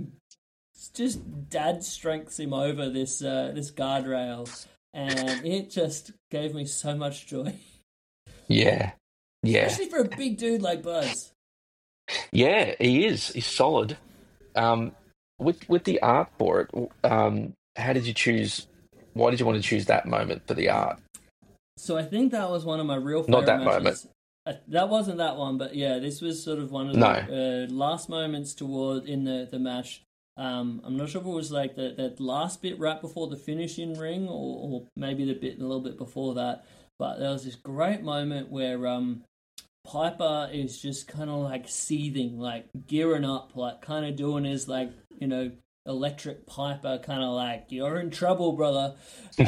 dad strengths him over this guardrail, and it just gave me so much joy. Yeah. Especially for a big dude like Buzz. Yeah, he is. He's solid. with the art for it, how did you choose? Why did you want to choose that moment for the art? So I think that was one of my real Not favorite that moment. matches. That wasn't that one, but yeah, this was sort of one of No. the last moments toward in the match. I'm not sure if it was like that last bit right before the finishing ring, or maybe the bit a little bit before that. But there was this great moment where Piper is just kind of like seething, like gearing up, like kind of doing his like electric Piper kind of like you're in trouble, brother.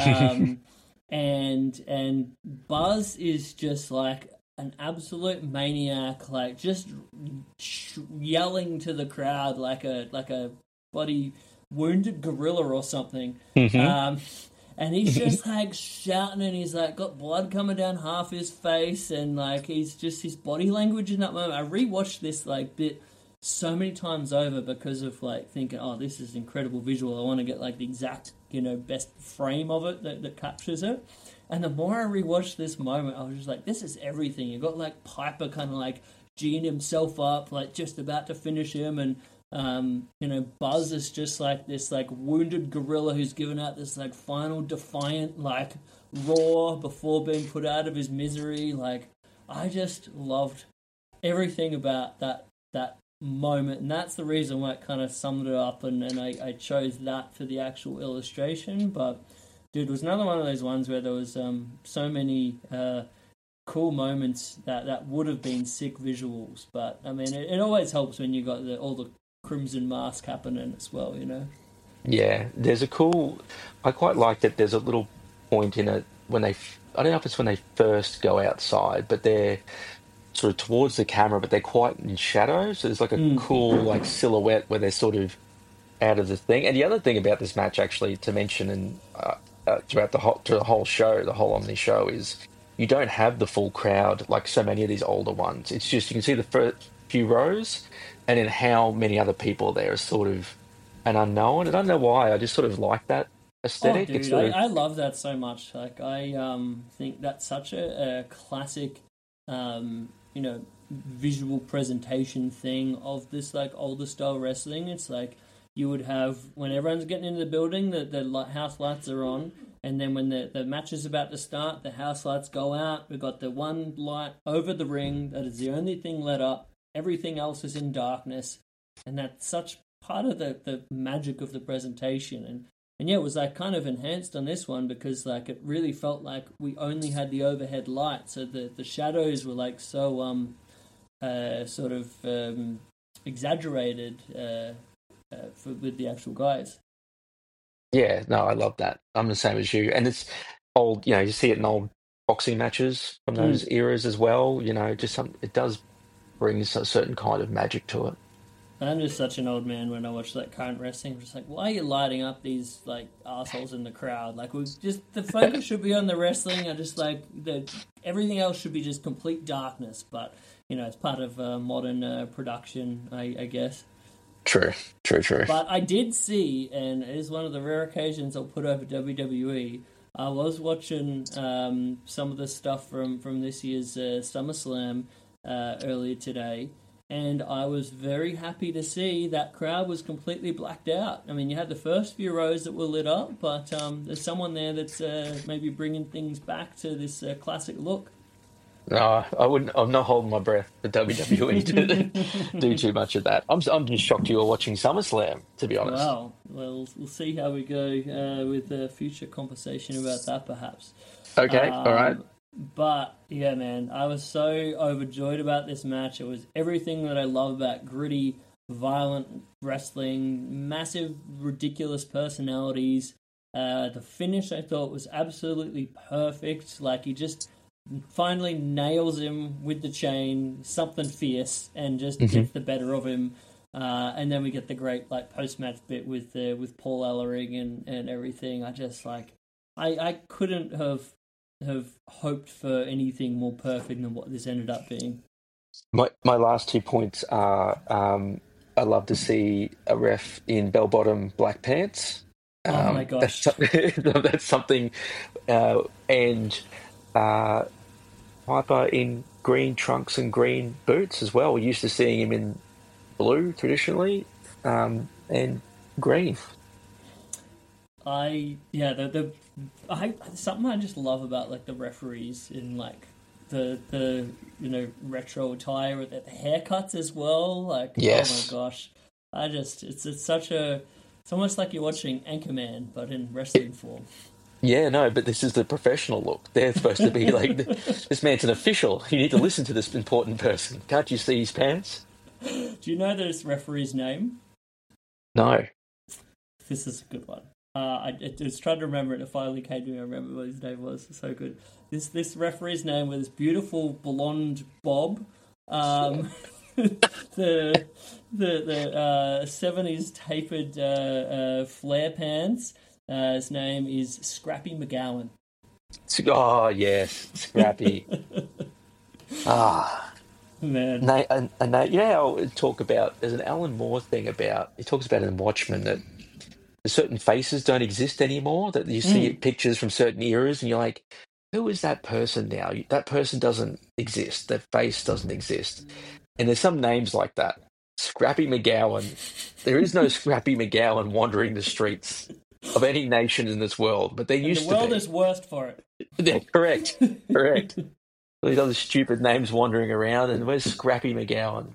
And Buzz is just like an absolute maniac, like just yelling to the crowd like a bloody wounded gorilla or something. And he's just like shouting, and he's like got blood coming down half his face, and like he's just his body language in that moment. I rewatched this like bit so many times over because of like thinking, oh, this is incredible visual. I want to get like the exact best frame of it that captures it. And the more I rewatched this moment, I was just like, this is everything. You got like Piper kind of like geeing himself up, like just about to finish him, and Buzz is just like this like wounded gorilla who's given out this like final defiant like roar before being put out of his misery. Like I just loved everything about that moment, and that's the reason why it kind of summed it up, and I chose that for the actual illustration. But dude, it was another one of those ones where there was so many cool moments that would have been sick visuals. But I mean, it always helps when you got all the Crimson Mask happening as well, Yeah, there's a cool. I quite like that. There's a little point in it when I don't know if it's when they first go outside, but they're sort of towards the camera, but they're quite in shadow. So there's like a cool like silhouette where they're sort of out of the thing. And the other thing about this match, actually, to mention, and throughout the whole show, the whole Omni show, is you don't have the full crowd like so many of these older ones. It's just you can see the first few rows, and then how many other people there is sort of an unknown. And I don't know why. I just sort of like that Oh, aesthetic. It's dude, sort of I love that so much. Like, I think that's such a classic, visual presentation thing of this like older style wrestling. It's like you would have when everyone's getting into the building, the house lights are on, and then when the match is about to start, the house lights go out. We've got the one light over the ring that is the only thing lit up. Everything else is in darkness, and that's such part of the magic of the presentation. And yeah, it was like kind of enhanced on this one because like it really felt like we only had the overhead light, so the shadows were like so sort of exaggerated with the actual guys. yeah. No, I love that. I'm the same as you, and it's old. You see it in old boxing matches from those eras as well. Just it does bring a certain kind of magic to it. I'm just such an old man when I watch like current wrestling. I'm just like, why are you lighting up these like assholes in the crowd? Like, we just the focus should be on the wrestling. I just like everything else should be just complete darkness. But it's part of modern production, I guess. True. But I did see, and it is one of the rare occasions I'll put over WWE. I was watching some of the stuff from this year's SummerSlam earlier today. And I was very happy to see that crowd was completely blacked out. I mean, you had the first few rows that were lit up, but there's someone there that's maybe bringing things back to this classic look. No, I wouldn't. I'm not holding my breath for WWE to do too much of that. I'm just shocked you were watching SummerSlam, to be honest. Wow. Well, we'll see how we go with a future conversation about that, perhaps. Okay, all right. But yeah, man, I was so overjoyed about this match. It was everything that I love about gritty, violent wrestling, massive, ridiculous personalities. The finish I thought was absolutely perfect. Like he just finally nails him with the chain, something fierce, and just gets the better of him. And then we get the great like post match bit with Paul Ellering and everything. I just like I couldn't have hoped for anything more perfect than what this ended up being. My last 2 points are I love to see a ref in bell-bottom black pants. Oh my gosh. That's something. And Piper in green trunks and green boots as well. We're used to seeing him in blue traditionally. And Green. Something I just love about like the referees in like the retro attire with the haircuts as well. Like Yes. oh my gosh, it's almost like you're watching Anchorman but in wrestling form. Yeah, no, but this is the professional look. They're supposed to be like, this man's an official. You need to listen to this important person. Can't you see his pants? Do you know this referee's name? No. This is a good one. I was trying to remember it. It finally came to me. I remember what his name was. It's so good. This referee's name was beautiful blonde Bob. The 70s tapered flare pants. His name is Scrappy McGowan. Oh, yes. Scrappy. Ah. Man. I'll talk about, there's an Alan Moore thing about, he talks about in Watchmen that certain faces don't exist anymore, that you see pictures from certain eras and you're like, who is that person now? That person doesn't exist. Their face doesn't exist. And there's some names like that. Scrappy McGowan. There is no Scrappy McGowan wandering the streets of any nation in this world, but there used to be. The world is worse for it. Yeah, correct. All these other stupid names wandering around, and where's Scrappy McGowan?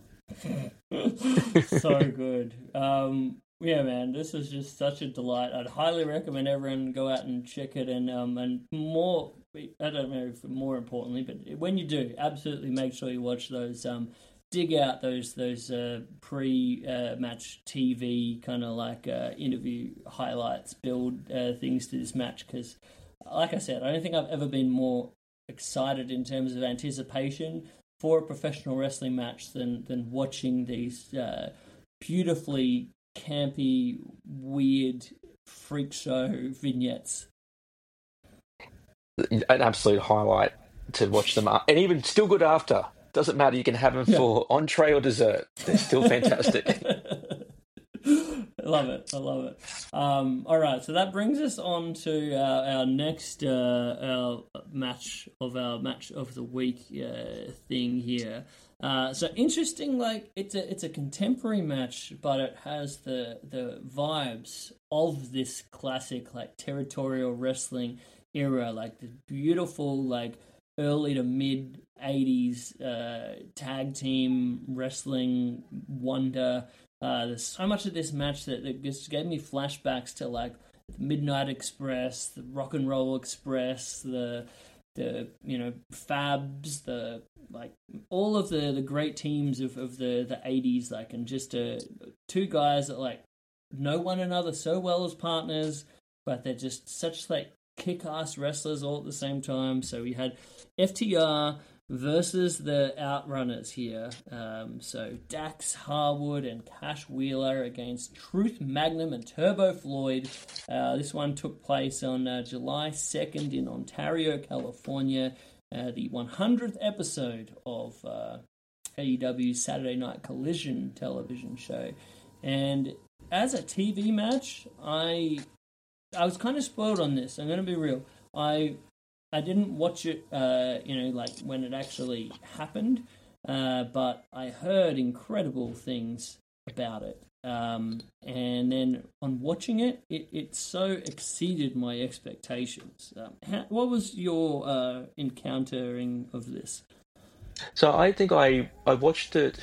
So good. Yeah, man, this is just such a delight. I'd highly recommend everyone go out and check it, and more. I don't know if more importantly, but when you do, absolutely make sure you watch those. Dig out those pre-match TV kind of like interview highlights, build things to this match because, like I said, I don't think I've ever been more excited in terms of anticipation for a professional wrestling match than watching these beautifully campy, weird freak show vignettes. An absolute highlight to watch them, and even still good after. Doesn't matter. You can have them for entree or dessert. They're still fantastic. I love it. All right, so that brings us on to our next our match of the week thing here. So interesting, like it's a contemporary match, but it has the vibes of this classic like territorial wrestling era, like the beautiful like early to mid 80s tag team wrestling wonder. There's so much of this match that just gave me flashbacks to like the Midnight Express, the Rock and Roll Express, the Fabs, the like all of the great teams of the 80s, like, and just two guys that like know one another so well as partners, but they're just such like kick-ass wrestlers all at the same time. So we had FTR versus the Outrunners here. So Dax Harwood and Cash Wheeler against Truth Magnum and Turbo Floyd. This one took place on July 2nd in Ontario, California. The 100th episode of AEW's Saturday Night Collision television show. And as a TV match, I was kind of spoiled on this. I'm going to be real. I didn't watch it, like when it actually happened, but I heard incredible things about it. And then on watching it, it so exceeded my expectations. What was your encountering of this? So I think I watched it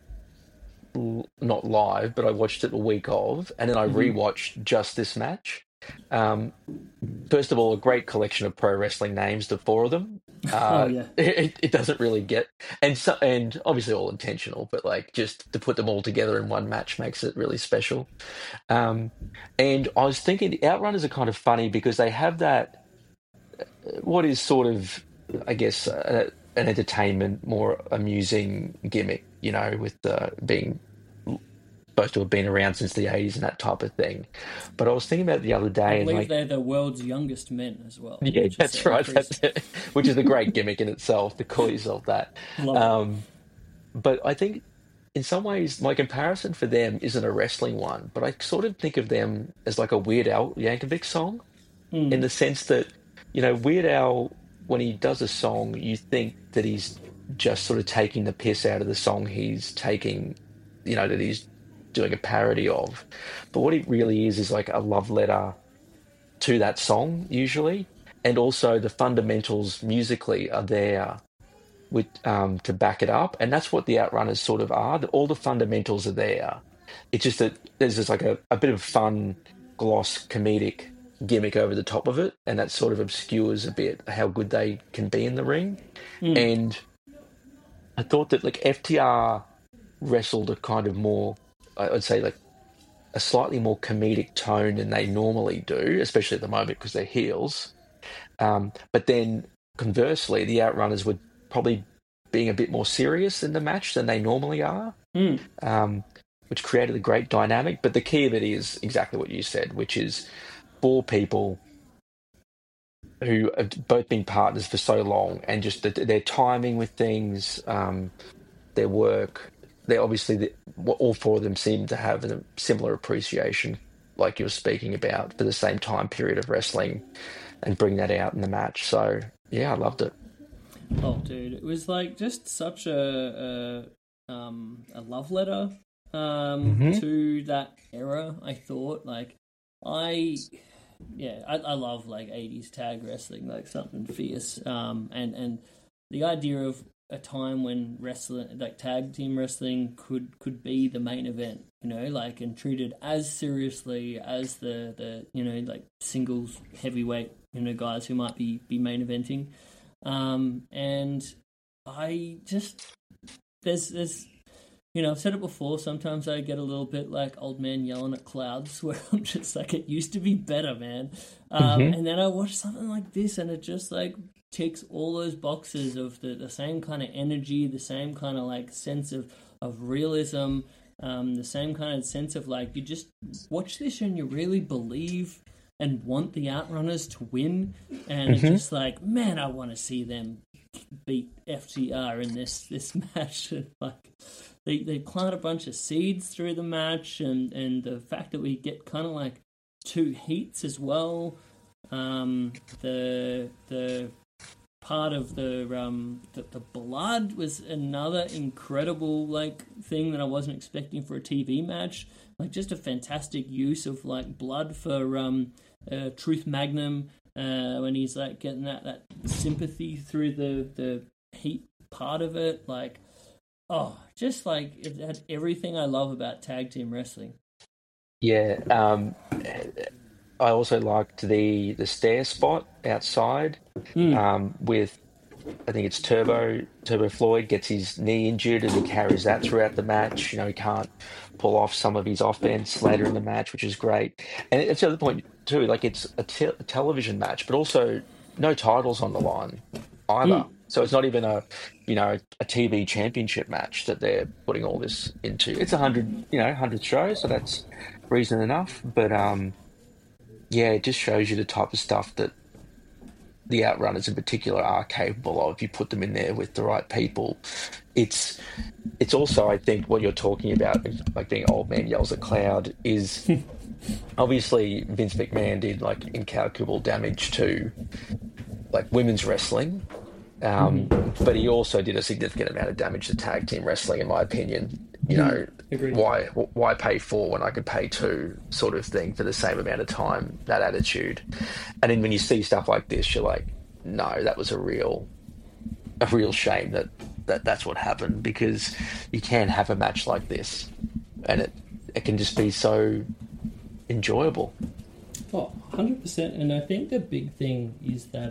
not live, but I watched it a week of, and then I rewatched just this match. First of all, a great collection of pro wrestling names, the four of them. It doesn't really get, and obviously all intentional, but like just to put them all together in one match makes it really special. And I was thinking the Outrunners are kind of funny because they have that, what is sort of, I guess, an entertainment, more amusing gimmick, with being supposed to have been around since the 80s and that type of thing. But I was thinking about it the other day. I believe they're the world's youngest men as well. Yeah, that's right. Which is a great gimmick in itself, to call yourself that. But I think in some ways my comparison for them isn't a wrestling one, but I sort of think of them as like a Weird Al Yankovic song in the sense that, Weird Al, when he does a song, you think that he's just sort of taking the piss out of the song he's taking, that he's doing a parody of. But what it really is like a love letter to that song usually, and also the fundamentals musically are there with to back it up, and that's what the Outrunners sort of are. All the fundamentals are there. It's just that there's just like a bit of fun gloss comedic gimmick over the top of it, and that sort of obscures a bit how good they can be in the ring. And I thought that like FTR wrestled a kind of more, I would say like a slightly more comedic tone than they normally do, especially at the moment because they're heels. But then conversely, the Outrunners were probably being a bit more serious in the match than they normally are, which created a great dynamic. But the key of it is exactly what you said, which is 4 people who have both been partners for so long, and just their timing with things, their work. They obviously, all 4 of them seem to have a similar appreciation, like you were speaking about, for the same time period of wrestling, and bring that out in the match. So yeah, I loved it. Oh, dude, it was like just such a love letter to that era. I thought, like, I love like 80s tag wrestling, like something fierce. And the idea of a time when wrestling, like tag team wrestling, could be the main event, you know, like, and treated as seriously as the you know, like singles heavyweight, you know, guys who might be main eventing. And I just, there's, you know, I've said it before, sometimes I get a little bit like old man yelling at clouds, where I'm just like, it used to be better, man. And then I watch something like this, and it just like ticks all those boxes of the same kind of energy, the same kind of like sense of realism, the same kind of sense of like, you just watch this and you really believe and want the Outrunners to win, and it's just like, man, I want to see them beat FTR in this match. And like, they plant a bunch of seeds through the match, and the fact that we get kind of like 2 heats as well. The part of the blood was another incredible like thing that I wasn't expecting for a TV match. Like, just a fantastic use of like blood for Truth Magnum when he's like getting that sympathy through the heat part of it. Like, oh, just like it had everything I love about tag team wrestling. Yeah, I also liked the stair spot outside with, I think it's Turbo Floyd gets his knee injured, and he carries that throughout the match. You know, he can't pull off some of his offense later in the match, which is great. And it's the other point too, like it's a television match, but also no titles on the line either. So it's not even a TV championship match that they're putting all this into. It's 100th show, so that's reason enough. But yeah, it just shows you the type of stuff that the Outrunners in particular are capable of if you put them in there with the right people. It's also, I think, what you're talking about, like being old man yells at cloud, is obviously Vince McMahon did like incalculable damage to like women's wrestling, but he also did a significant amount of damage to tag team wrestling, in my opinion. You know, Agreed. Why pay 4 when I could pay 2, sort of thing, for the same amount of time, that attitude. And then when you see stuff like this, you're like, no, that was a real shame that's what happened, because you can have a match like this and it can just be so enjoyable. Oh, 100%. And I think the big thing is that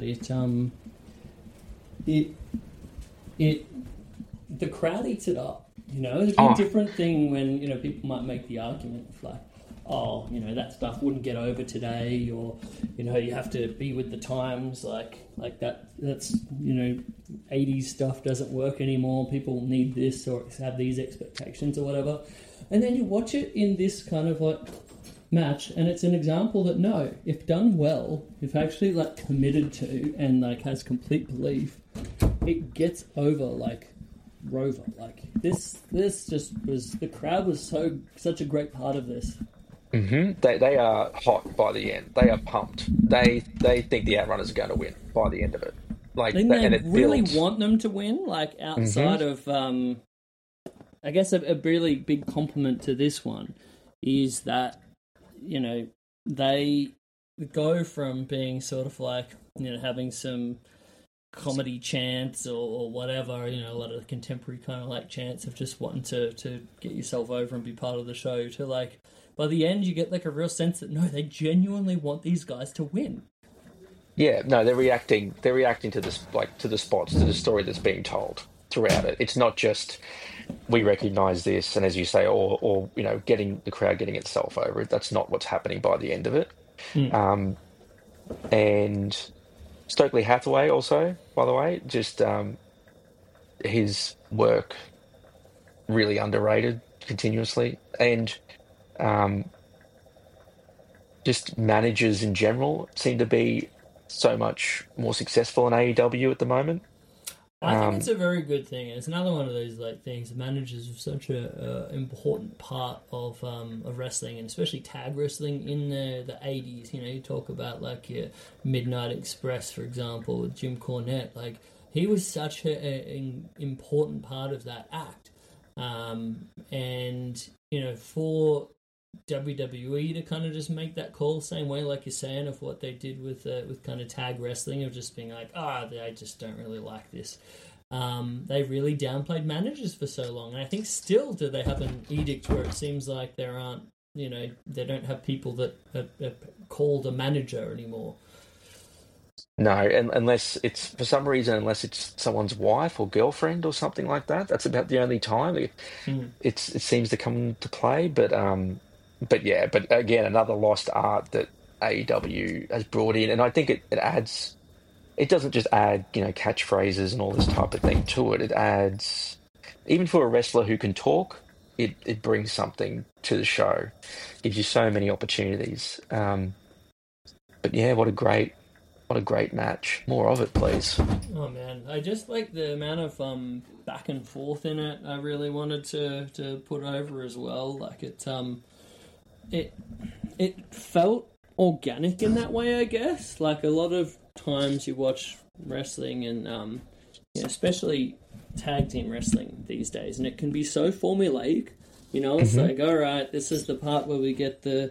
the crowd eats it up. You know, it's a different thing when, you know, people might make the argument of like, oh, you know, that stuff wouldn't get over today, or, you know, you have to be with the times, like that's, you know, 80s stuff doesn't work anymore. People need this or have these expectations or whatever. And then you watch it in this kind of like match, and it's an example that, no, if done well, if actually like committed to and like has complete belief, it gets over like Rover. Like this just was, the crowd was such a great part of this. They are hot by the end. They are pumped. They think the Outrunners are going to win by the end of it. Like, and they really want them to win. Like outside of I guess a really big compliment to this one is that, you know, they go from being sort of like, you know, having some comedy chants or whatever, you know, a lot of contemporary kind of like chants of just wanting to get yourself over and be part of the show, to like, by the end you get like a real sense that no, they genuinely want these guys to win. Yeah, no, they're reacting to this, like, to the spots, to the story that's being told throughout it. It's not just we recognize this, and as you say, or you know, getting the crowd getting itself over it. That's not what's happening by the end of it. And Stokely Hathaway also, by the way, just his work really underrated continuously, and just managers in general seem to be so much more successful in AEW at the moment. I think it's a very good thing. It's another one of those like things. Managers are such a important part of wrestling, and especially tag wrestling in the 80s. You know, you talk about like your Midnight Express, for example, with Jim Cornette. Like, he was such an important part of that act. And you know, for WWE to kind of just make that call, same way like you're saying of what they did with kind of tag wrestling, of just being like, I just don't really like this. They really downplayed managers for so long, and I think still do they have an edict where it seems like there aren't, you know, they don't have people that are called a manager anymore. No, and unless it's for some reason, unless it's someone's wife or girlfriend or something like that, that's about the only time it seems to come into play. But yeah, but again, another lost art that AEW has brought in, and I think it adds. It doesn't just add, you know, catchphrases and all this type of thing to it. It adds, even for a wrestler who can talk, it brings something to the show. Gives you so many opportunities. But yeah, what a great match. More of it, please. Oh man, I just like the amount of back and forth in it. I really wanted to put over as well. Like it felt organic in that way, I guess. Like a lot of times you watch wrestling and you know, especially tag team wrestling these days, and it can be so formulaic. You know, it's like, all right, this is the part where we get the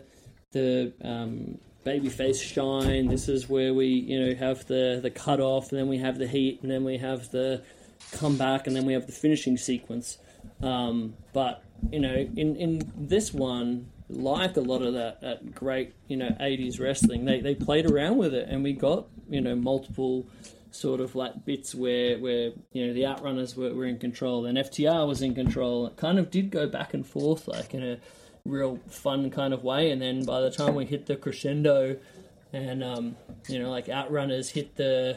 babyface shine. This is where we, you know, have the cut off, and then we have the heat, and then we have the comeback, and then we have the finishing sequence. But you know, in this one, like a lot of that great, you know, 80s wrestling, they played around with it, and we got, you know, multiple sort of like bits where you know, the Outrunners were in control, and FTR was in control. It kind of did go back and forth like in a real fun kind of way, and then by the time we hit the crescendo and you know, like Outrunners hit the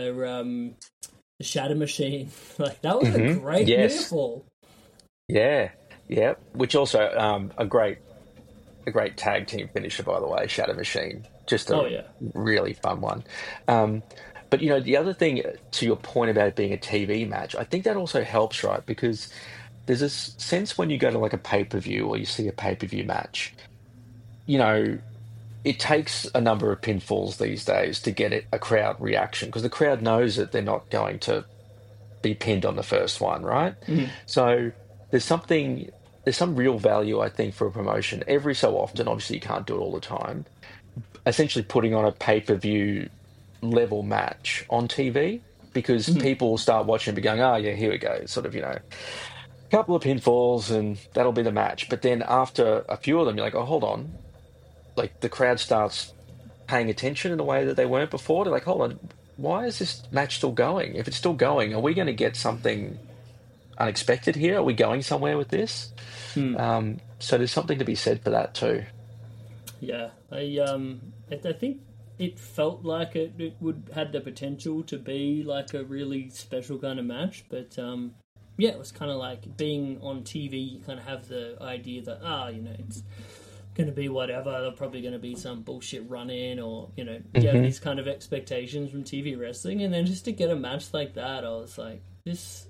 Shatter Machine, like that was a great near fall. Yeah, which also a great tag team finisher, by the way, Shatter Machine. Just a really fun one. But, you know, the other thing, to your point about it being a TV match, I think that also helps, right? Because there's a sense when you go to like a pay-per-view or you see a pay-per-view match, you know, it takes a number of pinfalls these days to get a crowd reaction, because the crowd knows that they're not going to be pinned on the first one, right? So there's some real value, I think, for a promotion every so often. Obviously, you can't do it all the time. Essentially putting on a pay-per-view level match on TV, because people will start watching and be going, oh, yeah, here we go. Sort of, you know, a couple of pinfalls and that'll be the match. But then after a few of them, you're like, oh, hold on. Like, the crowd starts paying attention in a way that they weren't before. They're like, hold on, why is this match still going? If it's still going, are we going to get something unexpected here? Are we going somewhere with this? So there's something to be said for that too. Yeah, I think it felt like it had the potential to be like a really special kind of match, but yeah, it was kind of like being on TV. You kind of have the idea that you know, it's going to be whatever. There's probably going to be some bullshit run-in, or you know, you have these kind of expectations from TV wrestling, and then just to get a match like that, I was like, this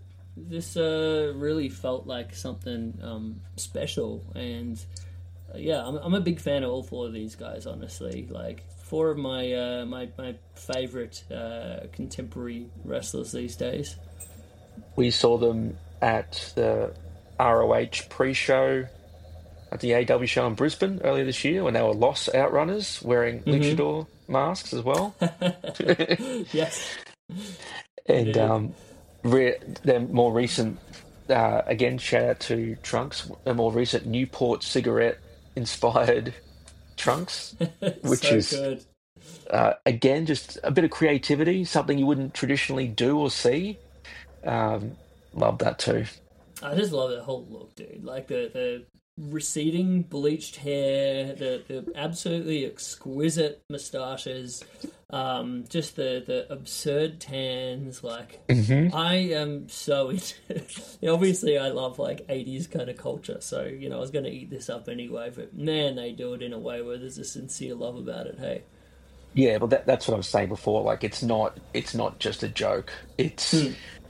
really felt like something special. And yeah, I'm a big fan of all four of these guys, honestly. Like, four of my my favorite contemporary wrestlers these days. We saw them at the ROH pre-show at the AW show in Brisbane earlier this year when they were Lost Outrunners wearing luchador masks as well. Yes. And Yeah. their more recent, again, shout out to Trunks, a more recent Newport cigarette inspired Trunks, which So is, good. again, just a bit of creativity, something you wouldn't traditionally do or see. Love that too. I just love the whole look, dude. Like the receding bleached hair, the absolutely exquisite moustaches, just the absurd tans. Like I am so into. Obviously, I love like 80s kind of culture, so I was going to eat this up anyway. But man, they do it in a way where there's a sincere love about it. Hey. Yeah, well, that's what I was saying before. Like, it's not just a joke. It's,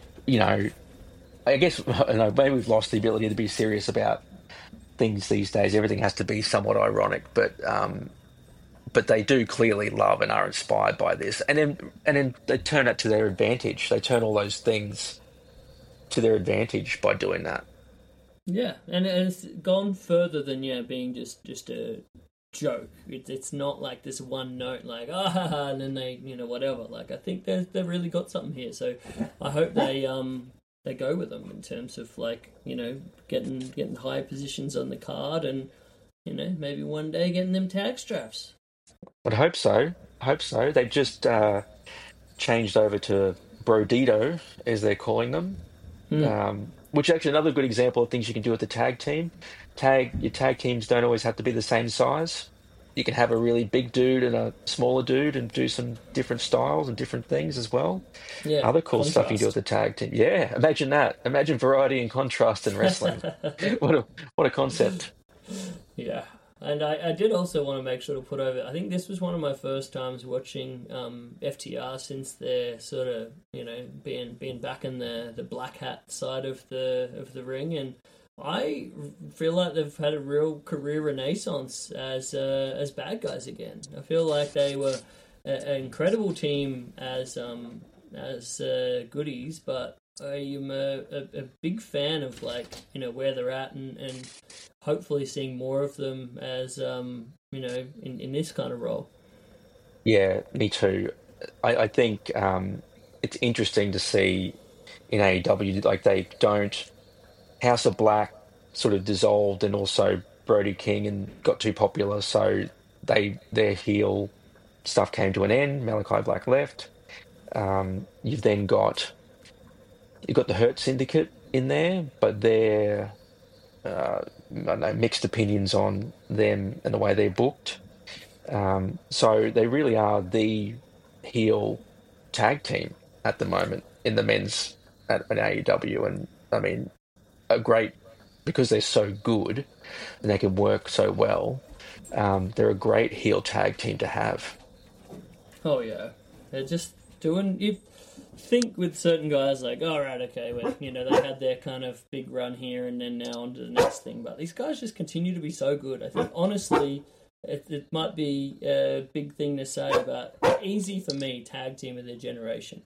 I guess, I don't know, maybe we've lost the ability to be serious about things these days. Everything has to be somewhat ironic, but they do clearly love and are inspired by this, and then they turn it to their advantage. They turn all those things to their advantage by doing that. Yeah, and it's gone further than being just a joke. It's not like this one note like and then they whatever. Like I think they've really got something here. So I hope they go with them in terms of like getting high positions on the card and maybe one day getting them tag straps. I'd hope so. I hope so. They've just changed over to Brodito, as they're calling them. Which actually another good example of things you can do with the tag team. Your tag teams don't always have to be the same size. You can have a really big dude and a smaller dude and do some different styles and different things as well. Yeah, other cool contrast. stuff you do with the tag team. Yeah, imagine that. Imagine variety and contrast in wrestling. What a concept. Yeah. And I did also want to make sure to put over, I think this was one of my first times watching FTR since they're sort of, being back in the black hat side of the ring, and I feel like they've had a real career renaissance as bad guys again. I feel like they were an incredible team as goodies, but I am a big fan of where they're at and hopefully seeing more of them as in this kind of role. Yeah, me too. I think it's interesting to see in AEW like they don't. House of Black sort of dissolved, and also Brody King and got too popular, so their heel stuff came to an end. Malachi Black left. You've then got the Hurt Syndicate in there, but they're I don't know, mixed opinions on them and the way they're booked. So they really are the heel tag team at the moment in the men's at AEW, and I mean, because they're so good and they can work so well. They're a great heel tag team to have. Oh yeah, they're just doing. You think with certain guys like, all right, okay, well, they had their kind of big run here, and then now on to the next thing. But these guys just continue to be so good. I think honestly, it might be a big thing to say about easy for me tag team of their generation.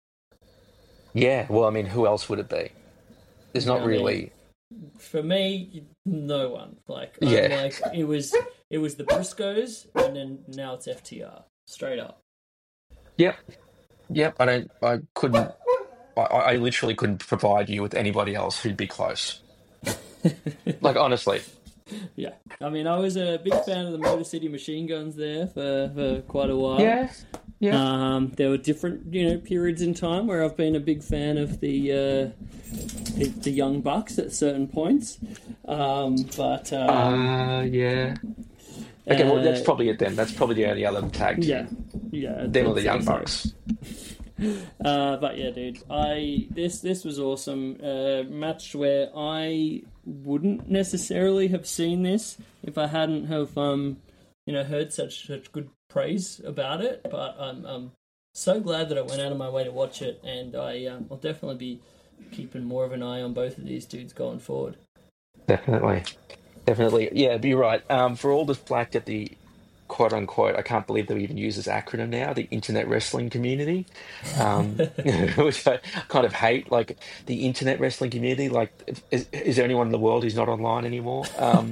Yeah, well, I mean, who else would it be? There's not really. For me, no one. Yeah. It was the Briscoes, and then now it's FTR. Straight up. Yep. I literally couldn't provide you with anybody else who'd be close. Like, honestly. Yeah. I mean, I was a big fan of the Motor City Machine Guns there for quite a while. Yeah. There were different, periods in time where I've been a big fan of the Young Bucks at certain points. Yeah. Okay, well, that's probably it then. That's probably the only other tag team. Yeah. Them or the Young Bucks. But yeah, dude, this was awesome. Match where I wouldn't necessarily have seen this if I hadn't have heard such good praise about it. But I'm so glad that I went out of my way to watch it, and I'll definitely be keeping more of an eye on both of these dudes going forward. Definitely. Yeah, but you're right. For Aldous Black to get the quote unquote, I can't believe they even use this acronym now, the Internet Wrestling Community, which I kind of hate. Like the Internet Wrestling Community, like is there anyone in the world who's not online anymore?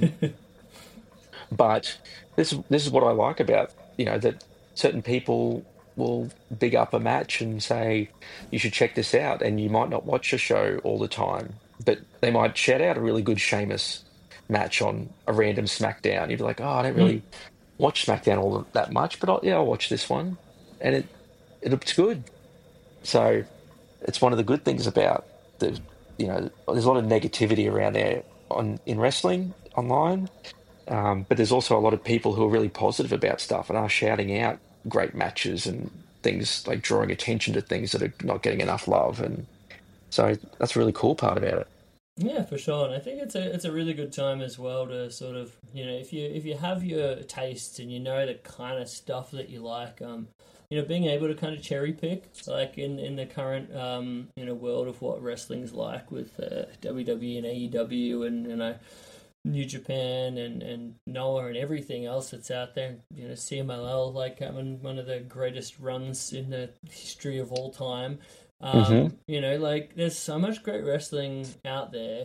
But this is what I like about, that certain people will big up a match and say you should check this out, and you might not watch a show all the time, but they might shout out a really good Sheamus match on a random SmackDown. You'd be like, oh, I don't really watch SmackDown all that much, but I'll watch this one, and it's good. So it's one of the good things about there's a lot of negativity around there in wrestling online. But there's also a lot of people who are really positive about stuff and are shouting out great matches and things, like drawing attention to things that are not getting enough love. And so that's a really cool part about it. Yeah, for sure. And I think it's a really good time as well to sort of, if you have your tastes and you know the kind of stuff that you like, being able to kind of cherry pick, like in the current world of what wrestling's like with WWE and AEW and New Japan and Noah and everything else that's out there. CMLL, like having one of the greatest runs in the history of all time. There's so much great wrestling out there,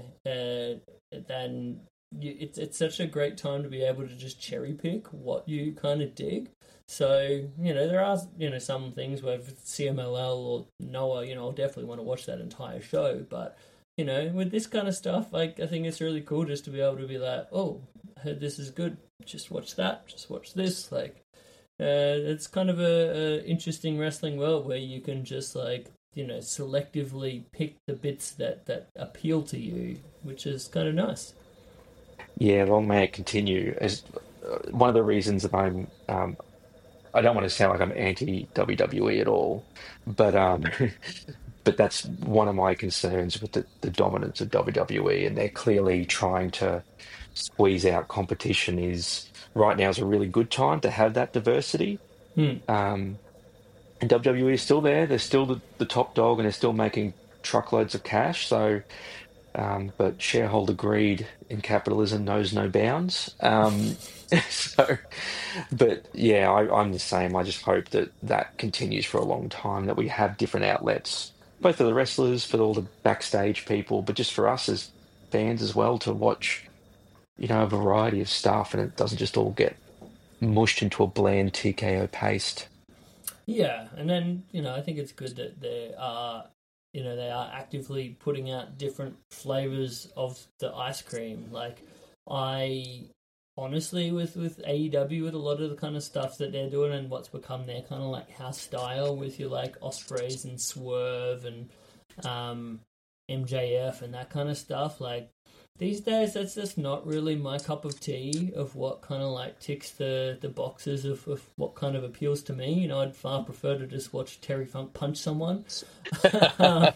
then it's such a great time to be able to just cherry pick what you kind of dig. So, there are, some things where CMLL or Noah, I'll definitely want to watch that entire show, but with this kind of stuff, like, I think it's really cool just to be able to be like, oh, I heard this is good, just watch that, just watch this. Like, it's kind of a interesting wrestling world where you can just, like, selectively pick the bits that appeal to you, which is kind of nice. Yeah, long may it continue. As one of the reasons that I'm, I don't want to sound like I'm anti-WWE at all, but but that's one of my concerns with the dominance of WWE, and they're clearly trying to squeeze out competition. Right now is a really good time to have that diversity. And WWE is still there. They're still the top dog, and they're still making truckloads of cash. So, but shareholder greed in capitalism knows no bounds. But yeah, I'm the same. I just hope that continues for a long time, that we have different outlets, both for the wrestlers, for all the backstage people, but just for us as fans as well, to watch, a variety of stuff, and it doesn't just all get mushed into a bland TKO paste. Yeah, and then, I think it's good that they are actively putting out different flavors of the ice cream. Like, I honestly, with AEW, with a lot of the kind of stuff that they're doing and what's become their kind of like house style with your like Ospreys and Swerve and MJF and that kind of stuff, like, these days, that's just not really my cup of tea of what kind of like ticks the boxes of what kind of appeals to me. I'd far prefer to just watch Terry Funk punch someone. But,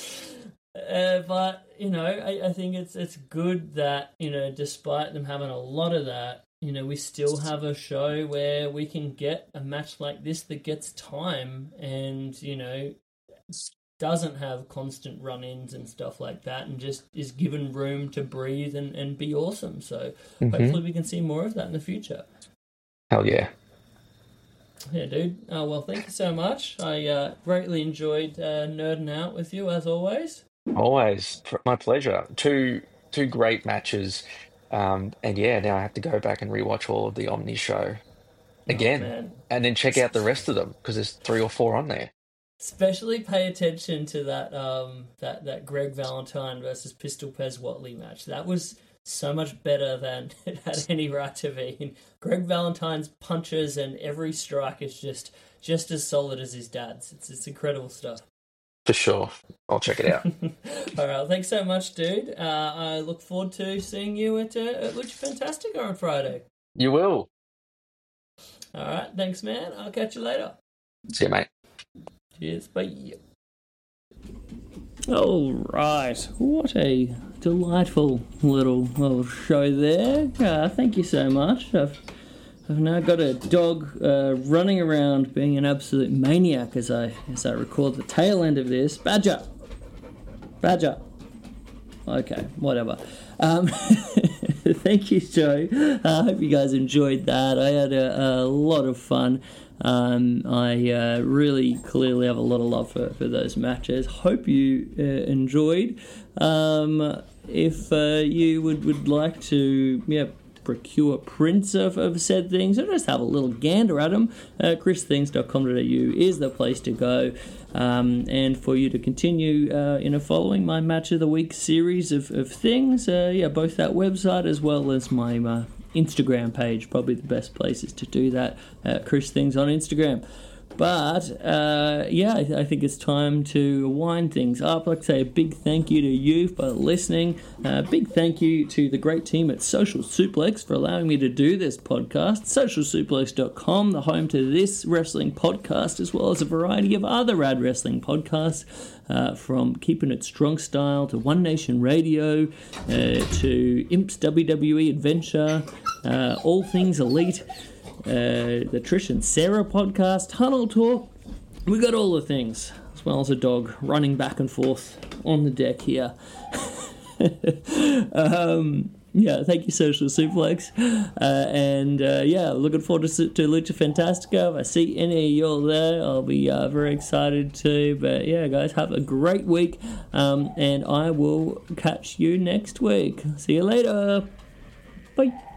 I think it's good that, despite them having a lot of that, we still have a show where we can get a match like this that gets time and, doesn't have constant run-ins and stuff like that, and just is given room to breathe and be awesome. So hopefully we can see more of that in the future. Hell yeah. Yeah, dude. Well, thank you so much. I greatly enjoyed nerding out with you, as always. Always. My pleasure. Two great matches. And yeah, now I have to go back and rewatch all of the Omni show again, and then check out the rest of them, because there's 3 or 4 on there. Especially pay attention to that that Greg Valentine versus Pistol Pez Whatley match. That was so much better than it had any right to be. And Greg Valentine's punches and every strike is just as solid as his dad's. It's incredible stuff. For sure. I'll check it out. All right. Thanks so much, dude. I look forward to seeing you at Lucha Fantastica on Friday. You will. All right. Thanks, man. I'll catch you later. See you, mate. Cheers, bye. All right, what a delightful little show there. Thank you so much. I've now got a dog running around being an absolute maniac as I record the tail end of this. Badger. Okay, whatever. Thank you, Joe. I hope you guys enjoyed that. I had a lot of fun. I really clearly have a lot of love for those matches. Hope you enjoyed. If you would like to procure prints of said things, or just have a little gander at them, christhings.com.au is the place to go. And for you to continue following my Match of the Week series of things, both that website as well as my Instagram page, probably the best places to do that, Chris Things on Instagram. But, I think it's time to wind things up. I'd like to say a big thank you to you for listening. Big thank you to the great team at Social Suplex for allowing me to do this podcast. SocialSuplex.com, the home to this wrestling podcast, as well as a variety of other rad wrestling podcasts, from Keeping It Strong Style to One Nation Radio, to Imp's WWE Adventure, All Things Elite, the Trish and Sarah podcast, Tunnel Talk. We got all the things, as well as a dog running back and forth on the deck here. Thank you, Social Suplex. Looking forward to Lucha Fantastica. If I see any of you all there, I'll be very excited too. But guys, have a great week, and I will catch you next week. See you later. Bye.